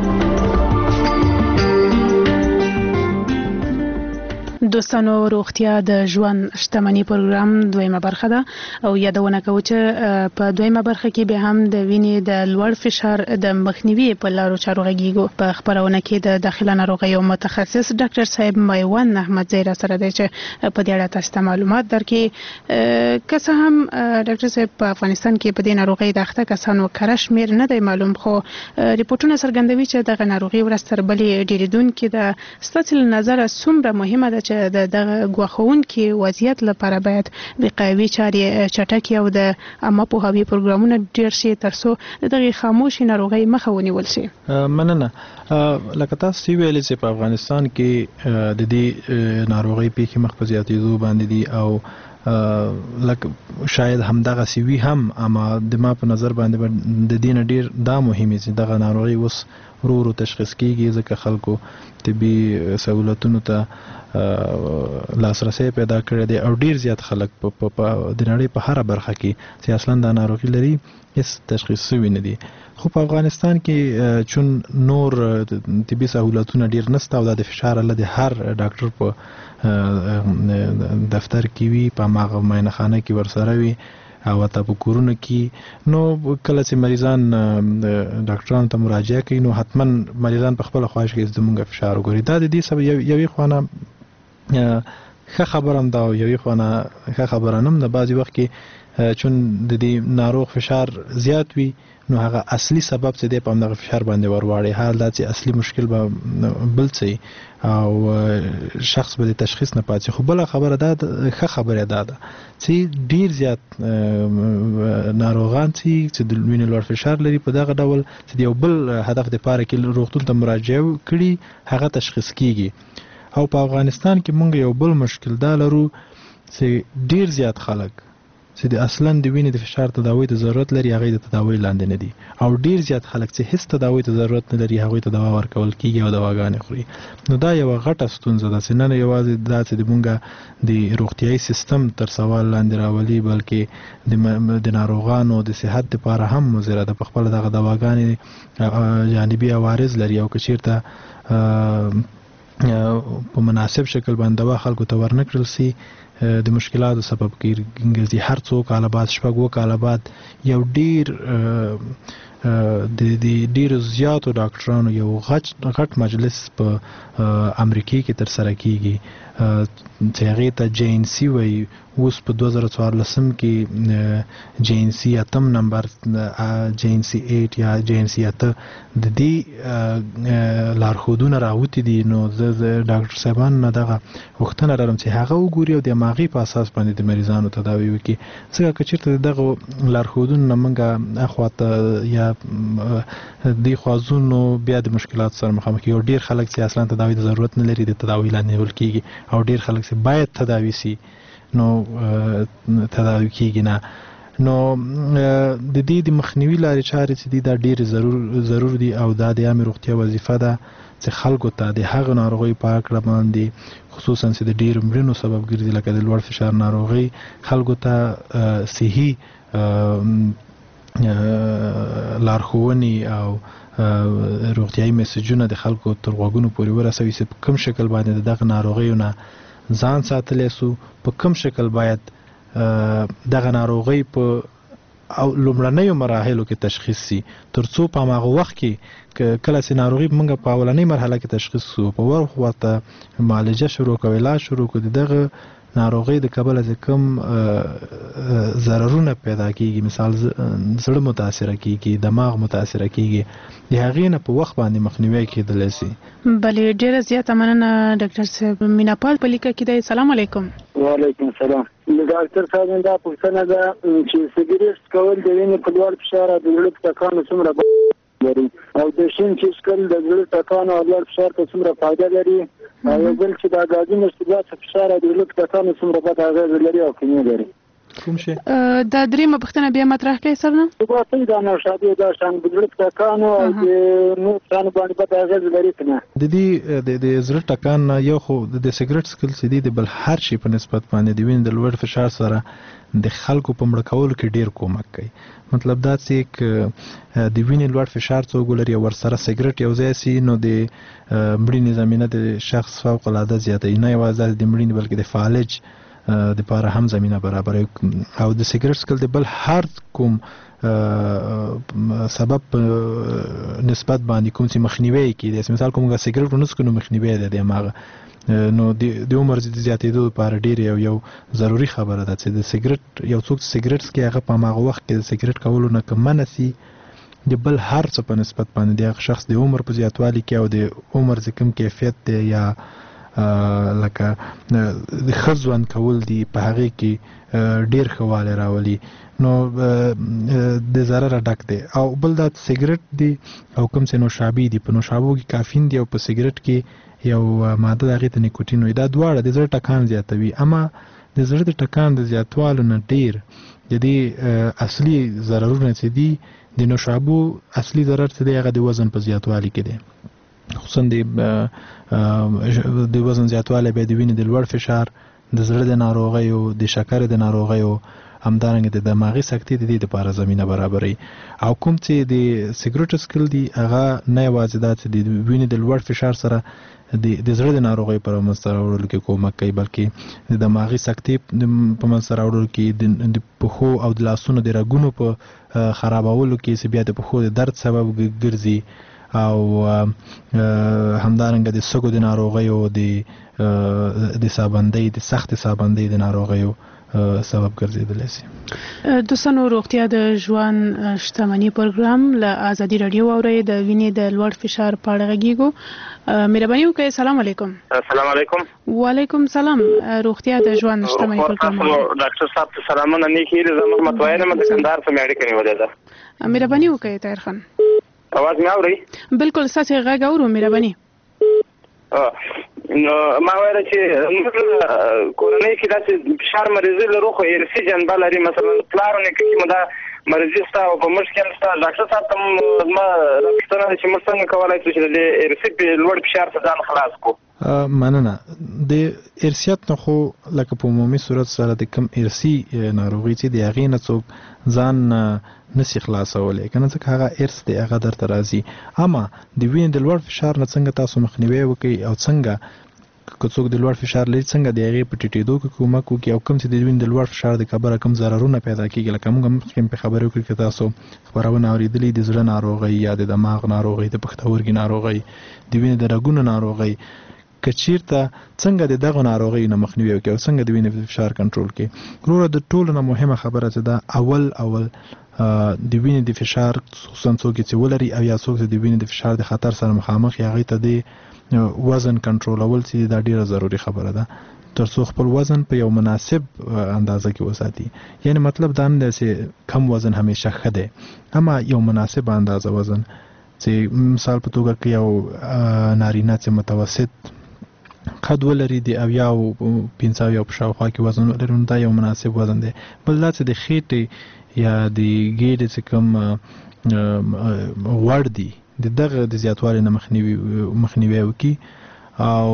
دوستانو، روغتیا د ژوند شتمني پروګرام دویمه برخه ده او یادونه کوو چې په دویمه برخه کې به هم د وینې د لوړ فشار د مخنیوي په لارو چارو غږیږو. په خبرونه کې د داخله ناروغیو متخصص ډاکټر صاحب میوند احمد زیرا سره دی چې په دې اړه تاسو ته معلومات درکړي. که څه هم ډاکټر صاحب په افغانستان کې په دې ناروغۍ د اخته کسانو کره شمیر نه دی معلوم، خو ریپورتونه څرګندوي چې دغه ناروغي ورځ تر بلې ډېرېدونکې ده. ستاسو له نظره څومره مهمه ده چې د دغه ګواښونکي وضعیت لپاره باید وقایوي چارې چټکې او د عامه پوهاوي پروګرامونه ډېر شي ترڅو د دغې خاموشي ناروغۍ مخه ونیول شي؟ مننه. لکه تاسو ویلي چې په افغانستان کې د دې ناروغۍ پیښې مخ په زیاتېدو باندې دي او لکه شاید همدغه سیوي هم، اما د ما په نظر باندې د دې نه ډېر دا مهمه چې دغه ناروغي اوس ورو ورو تشخیص کیږي، ځکه خلکو طبي سہولتونو ته لاسرسي پیدا کړی دی او ډیر زیات خلک په د نړۍ په هر برخه کې چې اصلا دا ناروغي لري هیڅ تشخیص شوی نه دی. خو په افغانستان کې چون نور طبي سہولتونه ډیر نشته او د فشار له هر ډاکټر په دفتر کې وي، په ماغه معاینخانه کې ورسره وي او ته په کورونه کې، نو کله چې مریضان ډاکټرانو ته مراجعه کوي نو حتما مریضان په خپل خواهش کې زموږ فشار وګوري. دا د دې سبب یوې خوانه ښه خبره هم دا یوې خوا نه ښه خبره نه هم ده. بعضې وخت کې چون د دې ناروغ فشار زیات وي نو هغه اصلي سبب چې دی په همدغه فشار باندې ورواړي. حال دا چې اصلي مشکل به بل څه او شخص به د تشخیص نه پاتې. خو بله خبره دا ښه خبره دا ده چې ډیر زیات ناروغان چې د وینې لوړ فشار لري په دغه ډول چې د یو بل هدف دپاره کې روغتون ته مراجعه کړي هغه تشخیص کیږي. او په افغانستان کې موږ یو بل مشکل دا لرو چې ډیر زیات خلک چې د اصلا د وینې د فشار تداوی ته ضرورت لري هغه د تداوی لاندې نه دي او ډیر زیات خلک چې هیڅ تداوی ته ضرورت نه لري هغه ته دوا ورکول کیږي او دواګانې خوري. نو دا یو غټه ستونزه ده چې نه یوازې دا چې مونږه د روغتیايي سیستم تر سوال لاندې راولي بلکې د ناروغانو د صحت لپاره هم مضره ده. په خپل دغه دواګانې جانبي عوارض لري او که چیرته په مناسب شکل باندې دوا خلکو ته ورنکړل سي د مشکلاتو سبب کېږي. هر څو کاله بعد شپږ اووه کاله بعد یو ډیر د ډیرو زیاتو ډاکټرانو یو غټ مجلس په امریکې کې ترسره کیږي چې هغې ته جی ان سی وایي. اوس په دوه زره څوارلسم کې جی ان سی اتم نمبر جی ان سی ایټ یا جی ان سی اته د دې لارښودونه راوتي دي. نو زه د ډاکټر صاحبانو نه دغه غوښتنه لرم چې هغه وګوري او د هماغې په اساس باندې د مریضانو تداوي وکړي. ځکه که چېرته د دغه لارښودونو نه موږ اخواته یا دې خوازونو بیا د مشکلاتو سره مخامخ کېږو. ډېر خلک چې اصلا تداوي د ضرورت نه لري د تداوي لاندې نیول کېږي او ډېر خلک چې باید تداوي سي نو تداوي کېږي نه. نو د دې د مخنیوي لارې چارې چې دي دا ډېرې ضرور ضرور دي او دا د عامې روغتیا وظیفه ده چې خلکو ته د هغه ناروغیو په هکله باندې خصوصا چې د ډېرو مړینو سبب ګرځي لکه د لوړ فشار ناروغۍ خلکو ته صحي لارښوونې او روغتیايي میسجونه د خلکو تر غوږونو پورې ورسوي چې په کوم شکل باندې د دغه ناروغیو نه ځان ساتلی سو، په کوم شکل باید دغه ناروغۍ په او لومړنیو مراحلو کې تشخیص سي تر څو په هغه وخت کې کله چې ناروغي موږ په اولنۍ مرحله کې تشخیص سو په ور ورته معالجه شروع کوو علاج شروع کوو دغه ناروغي د کبله چې کوم ضررونه پیدا کیږي مثال زړه متاثره کیږي دماغ متاثره کیږي د هغې نه په وخت باندې مخنیوی کېدلی سي. بلې ډېره زیاته مننه ډاکټر صاحب. مینا پال په لیکه کې دی. السلام علیکم. وعلیکم السلام. ډاکټر صاحب دا پوښتنه ده چې سګریټ څکول د وینې په لوړ فشار او د زړه ټکانو څومره لري او د شین چې څکل د زړه ټکانو او لوړ فشار ته څومره فایده لري او یو بل چې دا ګازي مشروبات فشار او د زړه ټکانو څومره بد اغېز لري او کمې لري. کوم شي دا دریمه پوښتنه بیا مطرح کړئ سر نه دا څنګه دا نوشابې دا شان د زړه ټکانو او د نو څان باندې بد اغېز لري کنه. د دې د زړه ټکان یو خو د سګریټ څکل چې دی د بل هر شي په نسبت باندې د وینې د لوړ فشار سره د خلکو په مړه کولو کې ډیر کومک کوي. مطلب دا چې د وینې لوړ فشار څوک لري او ورسره سګریټ یو ځای سي نو د مړینې زمینه د شخص فوق العاده زیاتوي. نه یوازې د مړینې بلکې د فالج د لپاره هم زمینه برابروي او د سګریټ څکل د بل هر کوم سبب نسبت باندې کوم چې مخنیوی کیږي. مثال کوم سګریټ ونڅکو نو مخنیوی دی دماغ نو د عمر زیاتېدو لپاره ډېر یو یو ضروري خبره ده چې د سګریټ یو څوک سګریټ څکي هغه په هغه وخت کې د سګریټ کولو نه که منع سي د بل هر څه په نسبت باندې د شخص د عمر په زیاتوالي کې او د عمر چې کوم کیفیت دی یا لکه د ښه ژوند کول دي په هغې کې ډېر ښه والی راولي نو د ضرره ډک دی. او بل دا سګریټ دی او کوم چې نوشابې دي په نوشابو کې کافین دی او په سګریټ کې یو ماده د هغې ته نیکوټین وي. دا دواړه د زړه ټکان زیاتوي اما د زړه د ټکان د زیاتوالو نه ډېر د دې اصلي ضررونه چې دي د نوشابو اصلي ضرر چې دی هغه د وزن په زیاتوالي کې دی. خصوصا د د وزن زیاتوالی بیا د وینې د لوړ فشار د زړه د ناروغیو د شکر د ناروغیو همدارنګه د دماغي سکتې د دې لپاره زمینه برابروي. او کوم چې د سګریټ څکل دي هغه نه یوازې دا چې د وینې د لوړ فشار سره د زړه د ناروغیو پر منځته راوړلو کې کومک کوي بلکې د دماغي سکتې په منځته راوړلو کې د پښو او د لاسونو د رګونو په خرابولو کې چې بیا د پښو د درد سبب ګرځي او همدارنګه د سګو د ناروغیو د د سابندۍ د سخت سابندۍ د ناروغیو سبب ګرځیدلی شي. دوستانو روغتیا د ژوند شتمني پروګرام له ازادي رادیو اورئ د وینې د لوړ فشار په اړه غږیږو. مهرباني وکړئ. السلام علیکم. السلام علیکم. وعلیکم سلام. روغتیا د ژوند شتمني پروګرام. ډاکټر صاحب ته سلامونه نیکی زه محمد وایم د کندهار څخه اړیکه نیولې ده. مهرباني وکړئ طاهر خان. اواز مې اوري؟ بالکل ستاسو غږ اورو. مهرباني. نو ما وایره چې موږ کورنۍ کې داسې فشار مریضي لرو خو ارثي جنبه لري. مثلا پلار نیکه کې مو دا مریضي شته او په موږ کې شته. ډاکټر صاحب ته زما راپوښتنه ده چې موږ څنګه کولی شو چې د ارثي لوړ فشار څخه ځان خلاص کړو. مننه. د ارثیت نه خو لکه په عمومي صورت سره د کوم ارثي ناروغي چې د هغې نه څوک ځان نسی خلاصولی کنه ځکه هغه ارث دی هغه درته راځي. اما د وینې د لوړ فشار نه څنګه تاسو مخنیوی وکړئ او څنګه که څوک د لوړ فشار لري څنګه د هغې په ټیټېدو کې کومک وکړي او کوم چې د وینې د لوړ فشار د کبله کوم ضررونه پیدا کېږي. لکه موږ مخکې په خبرې وکړو که تاسو خبرونه اورېدلي د زړه ناروغۍ یا د دماغ ناروغۍ د پښتورګي ناروغۍ د وینې د رګونو ناروغۍ که چیرته څنګه د دغه ناروغۍ نه مخنیوی وکړي او څنګه د وینې فشار کنټرول کړي. وروره د ټولو نه مهمه خبره چې دا اول اول د وینې د فشار خصوصا څوک چې ولري او یا څوک چې د وینې د فشار د خطر سره مخامخ یا هغې ته د وزن کنټرولول چې دا ډیره ضروري خبره ده تر څو خپل وزن په یو مناسب اندازه کې وساتي. یعنی مطلب دا نه دی چې کم وزن همیشه ښه دی اما یو مناسب اندازه وزن چې مثال په توګه کې یو نارینه چې متوسط قد ولري د اویا او پنځه اویا په شاوخوا کې وزن ولري نو دا یو مناسب وزن دی. بل دا چې د خېټې یا د ګېډې چې کوم غوړ دي د دغه د زیاتوالي نه مخنیوی وکړي. او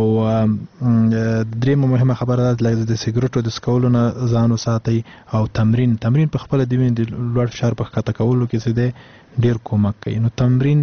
درېیمه مهمه خبره ده د سګرټو د څکولو نه ځان وساتئ او تمرین تمرین په خپله د وینې د لوړ فشار په ښکته کولو کې چې دی ډېر کومک کوي. نو تمرین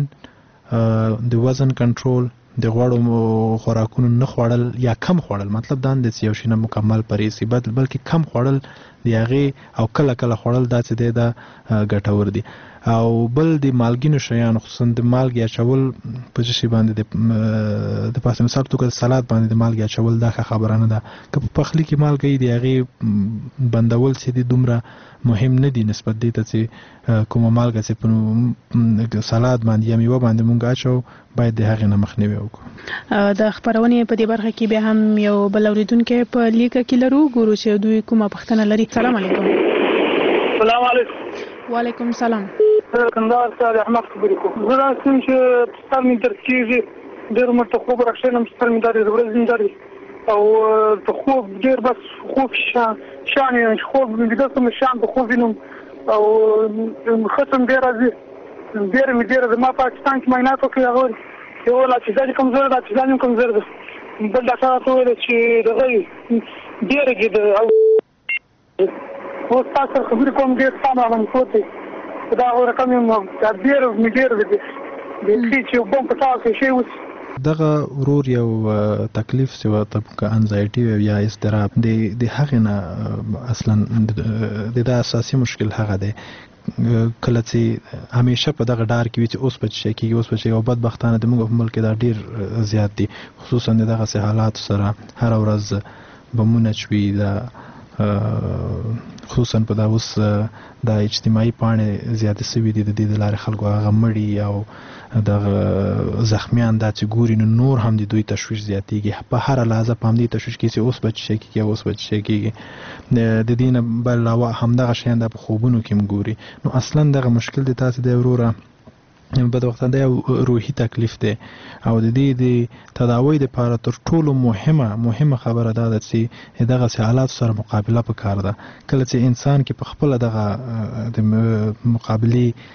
د وزن کنټرول د غوړو خوراکونو نه خوړل یا کم خوړل مطلب دا نه چې یو شی نه مکمل پرهیز وي بلکې کم خوړل د هغې او کله کله خوړل دا چې دی دا ګټور دي. او بل د مالګینو شیانو خصوصا د مالګې اچول په څه شي باندې د پاسه مثال توګه سلاد باندې د مالګې اچول دا ښه خبره نه ده. که په پخلي کې مالګه د هغې بندول چې دي دومره مهم نه دي نسبت دې ته چې کومه مالګه چې په سلاد باندې یا میوه باندې مونږ اچو باید د هغې نه مخنیوی وکړو. د خپرونې په دې برخه کې بیا هم یو بل اورېدونکی په لیکه کې لرو. ګورو چې دوی کومه پوښتنه لري. سلام علیکم. سلام علیکم. وعلیکم سلام. کندهار څخه احمد خبرې کوم. زه راځم چې سر مې درد کېږي ډېر عمر ته خوب راښینم سر مې درد ورځ مې درد او د خوب ډېر بس خوب شان شان یې خوب مې ویده شم شان په خوب وینم او ختم ډېر راځي ډېر مې ډېر زما پاکستان کې معاینات وکړې هغه یو ویل چې دا دې کمزوری ده چې دا دې کمزوری ده. بل ډاکټر راته وویل چې دغه ډېره کېده او اوس تاسو سره خبرې کوم ډېر سم راغلم کور ته دا رقم یې ډېر مې ډېر دی بیخي چې بم په تاسو کې شی اوس دغه ورور یو تکلیف چې ورته که انزایټي یا اضطراب د د هغې نه اصلا د دا اساسي مشکل هغه دی کله چې همیشه په دغه ډار کې وي چې اوس به څه کېږي اوس به څه او بدبختانه د موږ په ملک کې دا ډېر زیات دي خصوصا د دغسې حالاتو سره هره ورځ بمونه چوي دا خصوصا په دا اوس د اجتماعي پاڼې زیاتې سوي دي د دې د لارې خلکو هغه مړي او دغه زخمیان دا چې ګوري نو نور هم د دوی تشویش زیاتېږي په هره لحظه په همدې تشویش کې چې اوس به څه کېږي او اوس به څه کېږي د دې نه بل علاوه همدغه شیان دا په خوبونو کې هم ګوري. نو اصلا دغه مشکل د تاسې دی وروره بدبختانه دا یو روحي تکلیف دی او د دې د تداوی دپاره تر ټولو مهمه مهمه خبره دا ده چې دغسې حالاتو سره مقابله پکار ده. کله چې انسان کې په خپله دغه د مقابلې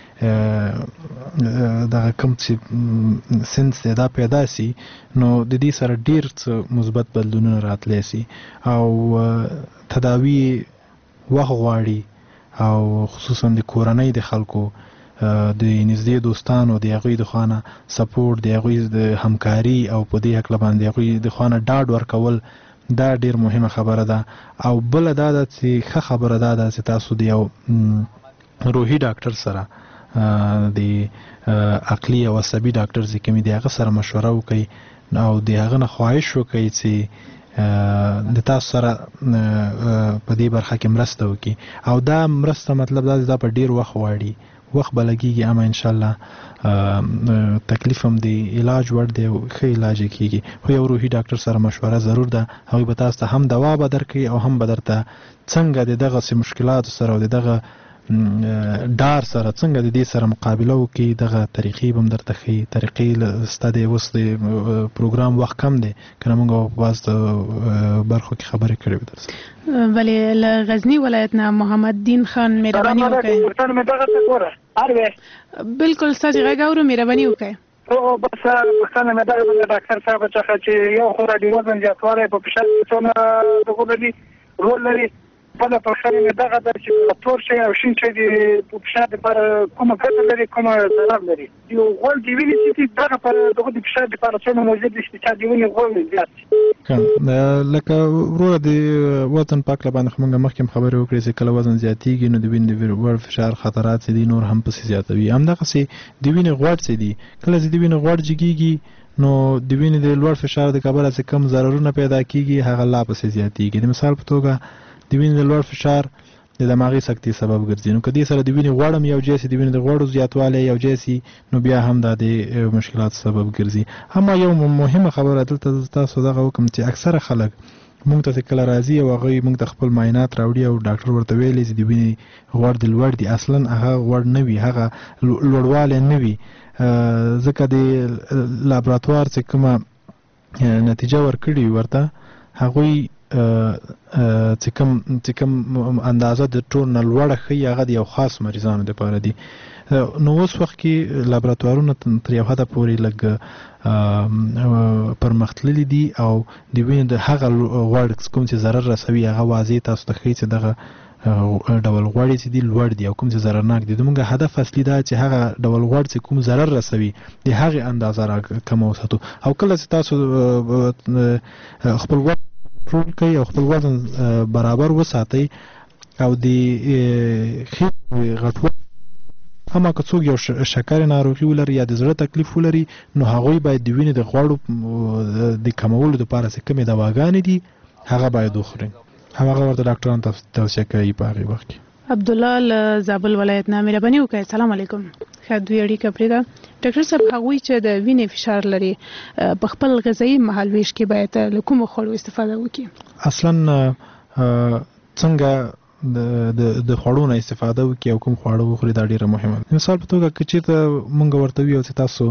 دغه کوم چې سنس دی دا پیدا سي نو د دې سره ډېر څه مثبت بدلونونه راتلی سي او تداوی وخت غواړي او خصوصا د کورنۍ د خلکو د نږدې دوستانو د هغوی د خوا نه سپورټ د هغوی د همکاري او په دې هکله باندې د هغوی د خوا نه ډاډ ورکول دا ډېر مهمه خبره ده. او بله دا ده چې ښه خبره دا ده چې تاسو د یو روحي ډاکټر سره د عقلي او عصبي ډاکټر چې کوم دی هغه سره مشوره وکړي او د هغه نه خواهش وکړي چې د تاسو سره په دې برخه کې مرسته وکړي او دا مرسته مطلب دا دا په ډیر وخت واړي وخت بلګيږي اما ان شاء الله تکلیف هم دی علاج ور دی خې علاج کیږي خو یو روحي ډاکټر سره مشوره ضرور ده هغه به تاسو ته هم دوا به درکړي او هم به درته څنګه د دغه مشکلات سره او دغه ډار سره څنګه د دې سره مقابله وکړي دغه طریقې به درته خې طریقې ستاسو اوس د پروګرام وخت کم دی کنه موږ واز برخو کې خبرې کړې وې درس ولی غزنی ولایت نه محمد دین خان مهرباني وکړئ بالکل ستاسو غږ اورو مهرباني وکړئ او بس پښتنه مې دا ډاکټر صاحب چې یو خورا دی وزن زیاتوالی په فشار څونه دغه لري رول لري بله پښتنه مې دغه ده چې تور شی او شین شی د فشار لپاره کومه ګټه لري کومه ضرر لري یو غول د وینې چې دغه پر دغه د فشار لپاره څونه موجود دي چې د وینې غول زیات لکه وروره د وزن پاک لبانه موږ مخکې خبرې وکړې چې کله وزن زیاتیږي نو د وینې د لوړ فشار خطرات دي نور هم پسې زیاتوي همدغه سي د وینې غوړ څه دي کله چې د وینې غوړ جګیږي نو د وینې د لوړ فشار د کبله څخه کم ضررونه پیدا کیږي هغه لا پسې زیاتیږي د مثال په توګه د وینې د لوړ فشار د دماغي سکتې سبب ګرځي نو کدي سره د وینې غوړم یو جیسي د وینې د غوړو زیاتوالی یو جیسي نو بیا هم د مشکلات سبب ګرځي اما یو مهمه خبره دلته تاسو دغه حکم چې اکثره خلک موږ ته کله راځي او هغه موږ ته خپل معاینات راوړي او ډاکټر ورته ویلي چې د وینې غوړ د لوړ دي اصلا هغه غوړ نه وي هغه لوړوالی نه وي ځکه د لابراتوار چې کومه نتیجه ورکړي ورته هغوی چې کوم چې کوم اندازه د ټول نه لوړه ښیي هغه د یو خاص مریضانو دپاره دي نو اوس وخت کې لابراتوارونه تر یو حده پورې لږ پرمختللي دي او د وینې د هغه غوړ کوم چې ضرر رسوي هغه واضح تاسو ته ښیي چې دغه ډول غوړ چې دي لوړ دي او کوم چې ضررناک دي زموږ هدف اصلي دا چې هغه ډول غوړ چې کوم ضرر رسوي د هغې اندازه را کمه وساتو او کله چې تاسو خپل وزن کنټرول کوي او خپل وزن برابر وساتي او د غټوالي اما که څوک یو شکر ناروغي ولري یا د زړه تکلیف ولري نو هغوی باید د وینې د غوړو د کمولو لپاره چې کومې دواګانې دي هغه باید وخوري هغه ورته ډاکټران توصیه کوي په هغې وخت کې عبد الله له زابل ولایت نه مهرباني وکړئ السلام علیکم ښه دوی اړیکه پرېږده ډاکټر صاحب هغوی چې د وینې فشار لري په خپل غذایي مهالویش کې باید له کومو خوړو استفاده وکړي اصلا څنګه د د خوړو نه استفاده وکړي او کوم خواړه وخوري دا ډیره مهمه ده مثال په توګه که چېرته مونږ ورته ویو چې تاسو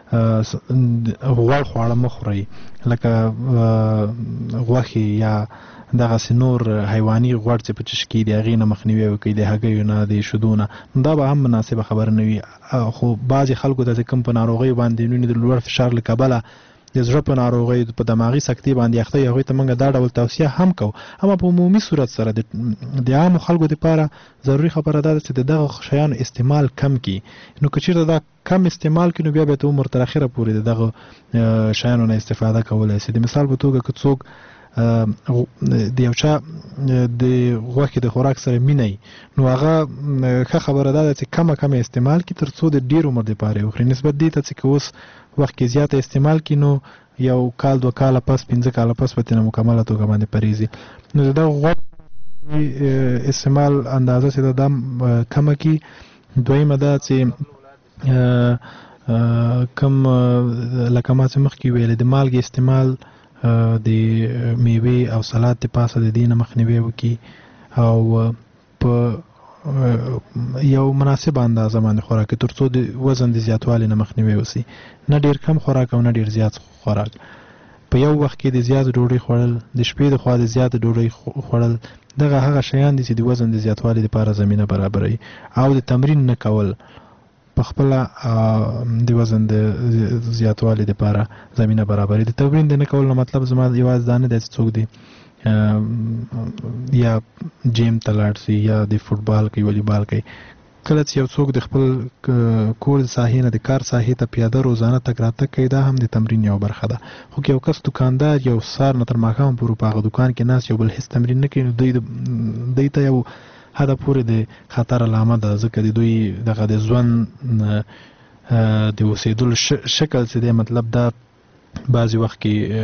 غوړ خواړه مه خورئ لکه غوښې یا دغسې نور حیواني غوړ چې په چشکي د هغې نه مخنیوی وکړي د هګیو نه د شیدو نه دا به هم مناسبه خبره نه وي خو بعضې خلکو ته چې کوم په ناروغیو باندې وینې د لوړ فشار له کبله د زړه په ناروغۍ په دماغي سکتې باندې اخته وي هغوی ته موږ دا ډول توصیه هم کوو اما په عمومي صورت سره د عامو خلکو دپاره ضروري خبره دا ده چې د دغه شیانو استعمال کم کړي نو که چېرته دا کم استعمال کړي نو بیا به ته عمر تر اخره پورې د دغه شیانو نه استفاده کولی شي د مثال په توګه که څوک د یو چا د غوښې د خوراک سره مینه نو هغه ښه خبره دا ده چې کمه کمه استعمال کړي تر څو د ډېر عمر دپاره یې وخوري نسبت دې ته چې که اوس وخت کې زیاته استعمال کړي نو یو کال دوه کاله پس پنځه کاله پس به ترې نه مکمله توګه باندې پرېږدي نو د دغه غوښې استعمال اندازه چې ده دا کمه کړي دویمه دا چې کم لکه ما چې مخکې ویلې د مالګې استعمال د میوې او سلاد د پاسه د دې نه مخنیوی وکړي او په یو مناسب اندازه باندې خوراک تر څو د وزن د زیاتوالي نه مخنیوی وشي نه ډېر کم خوراک او نه ډېر زیات خوراک په یو وخت کې د زیات ډوډۍ خوړل د شپې د خوا د زیات ډوډۍ خوړل دغه هغه شیان دي چې د وزن د زیاتوالي لپاره زمینه برابروي او د تمرین نه کول په خپل د وزن د زیاتوالي لپاره زمينه برابرې د تمرین د نه کول مطلب زما یوازې دانه د څوک دی یا جیم تلاړ سي یا د فوتبال کوي والیبال کوي کله چې یو څوک د خپل کور ساحې نه د کار ساحې ته پیاده روزانه تګ راتګ کوي دا هم د تمرین یو برخه ده خو که یو کس دکاندار یو سار نه تر ماښام پورې په هغه دکان کې ناست یو بل هیڅ تمرین نه کوي نو دوی ته یو هدا پورې د خطر علامه ده، ځکه د دوی دغه د ژوند د اوسېدلو شکل چې دی مطلب دا بعضې وخت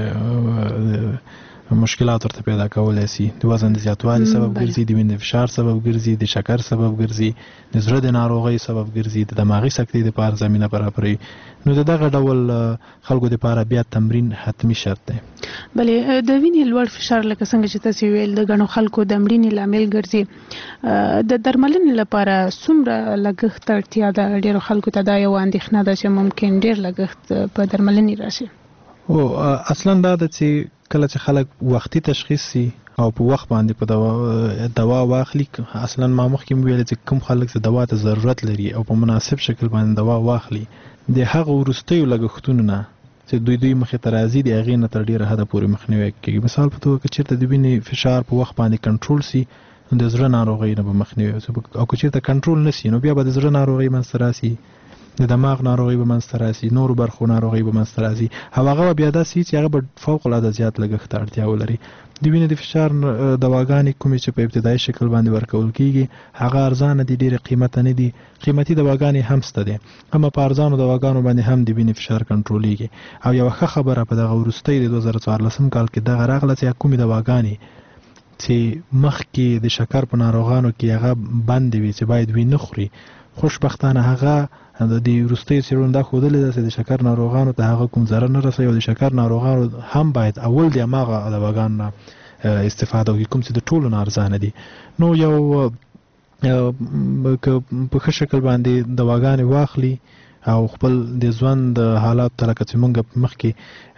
کې مشکلات ورته پیدا کولی شي، د وزن د زیاتوالي سبب ګرځي، د وینې فشار سبب ګرځي، د شکر سبب ګرځي، د زړه د ناروغۍ سبب ګرځي، د دماغي سکتې دپاره زمینه برابروي. نو د دغه ډول خلکو دپاره بیا تمرین حتمی شرط دی. بلې د وینې لوړ فشار لکه څنګه چې تاسو ویل د ګڼو خلکو د مړینې لامل ګرځي، د درملنې لپاره څومره لګښت اړتیا ده؟ ډېرو خلکو ته دا یو اندېښنه ده چې ممکن ډېر لګښت په درملنې راشي. او اصلا دا ده چې کله چې خلک وختي تشخیص سي او په وخت باندې په دوا دوا واخلي، اصلا ما مخکې ویل چې کوم خلک چې دوا ته ضرورت لري او په مناسب شکل باندې دوا واخلي، د هغه وروستیو لګښتونو نه چې دوی دوی مخې ته راځي د هغې نه تر ډېره حده پورې مخنیوی کېږي. مثال په توګه که چېرته د وینې فشار په وخت باندې کنټرول سي نو د زړه ناروغۍ نه به مخنیوی، او که چېرته کنټرول نه سي نو بیا به د زړه ناروغۍ منځته راسي، د دماغ ناروغۍ به منځته راسي، نورو برخو ناروغۍ به منځته راسي، او هغه بیا داسې وي چې هغه به فوق العاده زیات لګښت ته اړتیا ولري. د وینې د فشار دواګانې کومې چې په ابتدایي شکل باندې ورکول کېږي هغه ارزانه دي، ډېرې قیمته نه دي. قیمتي دواګانې هم شته دي، اما په ارزانو دواګانو باندې هم د وینې فشار کنټرولېږي. او یوه ښه خبره په دغه وروستۍ د دوه زره څوارلسم کال کې دغه راغله چې کومې دواګانې چې مخکې د شکر په ناروغانو کې هغه بندې وي چې باید وی نه خوري، خوشبختانه هغه د دې وروستۍ څېړنو دا ښودلې ده چې د شکر ناروغانو ته هغه کوم ضرر نه رسوي، او د شکر ناروغانو هم باید اول د هماغه دواګانو نه استفاده وکړي کوم چې د ټولو نه ارزانه دي. نو یو که په ښه شکل باندې دواګانې واخلي او خپل د ژوند د حالات ته لکه چې موږ مخکې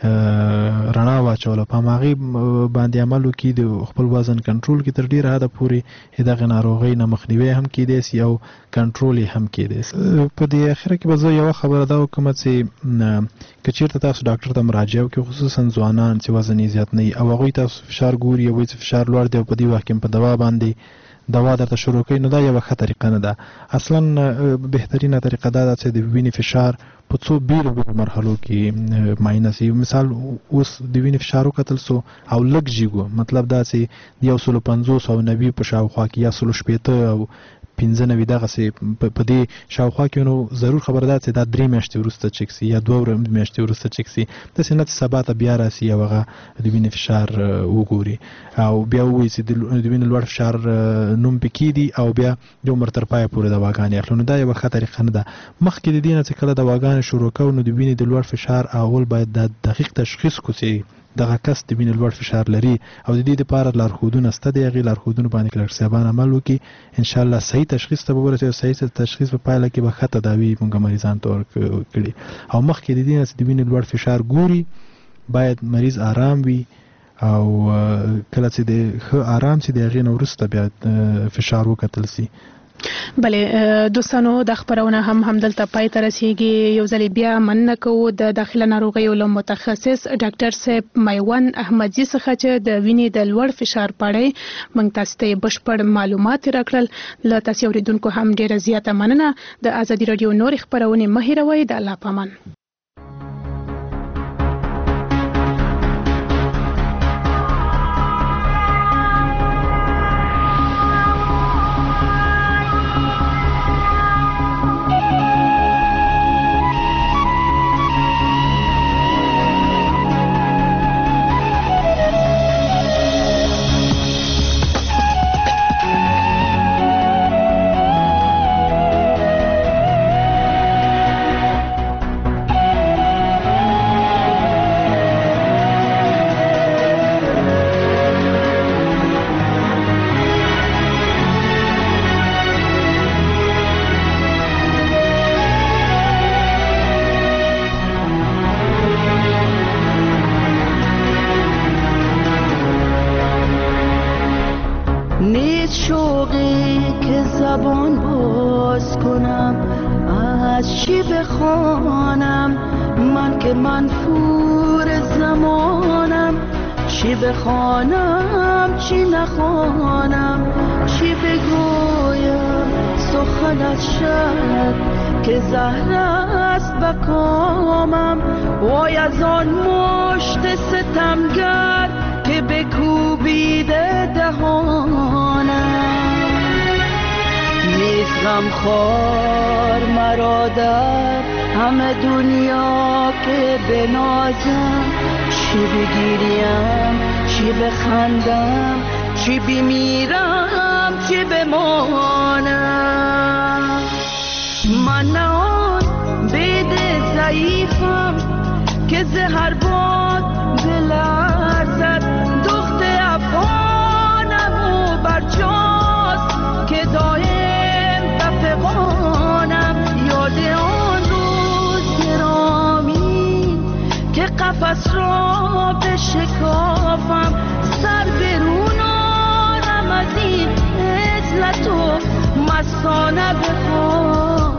رڼا واچوله په هماغې باندې عمل وکړي، د خپل وزن کنټرول کړي، تر ډېره حده پورې دغې ناروغۍ نه مخنیوی هم کېدی سي او کنټرول یې هم کېدی سي. په دې اخره کې به زه یوه خبره دا وکړم چې که چېرته تاسو ډاکټر ته مراجعه وکړئ، خصوصا ځوانان چې وزن یې زیات نه وي او هغوی تاسو فشار ګوري او وایي چې فشار لوړ دی او په دې وخت کې په دوا باندې دوا درته شروع کوي، نو دا یوه ښه طریقه نه ده. اصلا بهترینه طریقه دا ده چې د وینې فشار په څو بیلو بیلو مرحلو کې معاینه سي. مثال اوس د وینې فشار وکتل سو او لږ جیګو، مطلب دا چې د یو سلو پنځوس او نوي په شاوخوا کې یا سلو شپېته او پنځه نوي دغسې په دې شاوخوا کې، نو ضرور خبره ده چې دا درې میاشتې وروسته چک سي یا دوه میاشتې وروسته چک سي، داسې نه چې سبا ته بیا راسي او هغه د وینې فشار وګوري او بیا ووایي چې د وینې لوړ فشار نوم پکې دي او بیا د عمر تر پایه پورې دواګانې اخلو. نو دا یوه ښه طریقه نه ده. مخکې د دې نه چې کله دواګانې شروع کوو نو د وینې د لوړ فشار اول باید د دقیق تشخیص کړو چې دغه کس د وینې لوړ فشار لري او د دې دپاره لارښودونه شته دي، هغې لارښودونو باندې که ډاکټر صاحبان عمل وکړي انشاءالله صحیح تشخیص ته به ورسوي او صحیح تشخیص په پایله کې به ښه تداوي موږ مریضانو ته ورکړي. او مخکې د دې نه چې د وینې لوړ فشار ګوري باید مریض آرام وي او کله چې د ښه آرام سي د هغې نه وروسته بیا فشار وکتل سي. بله دوستانو، د خبرونه هم همدلته پای ته رسیږي. یو ځلې بیا مننه کوو د داخله ناروغیو له متخصص ډاکټر صاحب میوند احمدزي څخه چې د وینې د لوړ فشار په اړه موږ تاسو ته بشپړ معلومات راکړل. له تاسو اورېدونکو هم ډېره زیاته مننه. د ازادي راډیو نورې خبرونې مه هېروئ. د الله په امان. بخوانم من که منفور زمانم، چی بخوانم چی نخوانم، چی بگویم سخنت شد که زهر است بکامم. وای از آن مشت ستمگر که بکوبیده دهانم. غمخوار مرا در همه دنیا که بنازم، چی بگیریم چی بخندم، چی بمیرم چی بمانم. من نه آن بید ضعیفم که زهر باد بلرزد، دخت افغانم و برجاست که دایم تفقانم. یاد آن روز گرامی که قفس را به شکافم، سر برونانم از این عزلت و مستانه بخوام.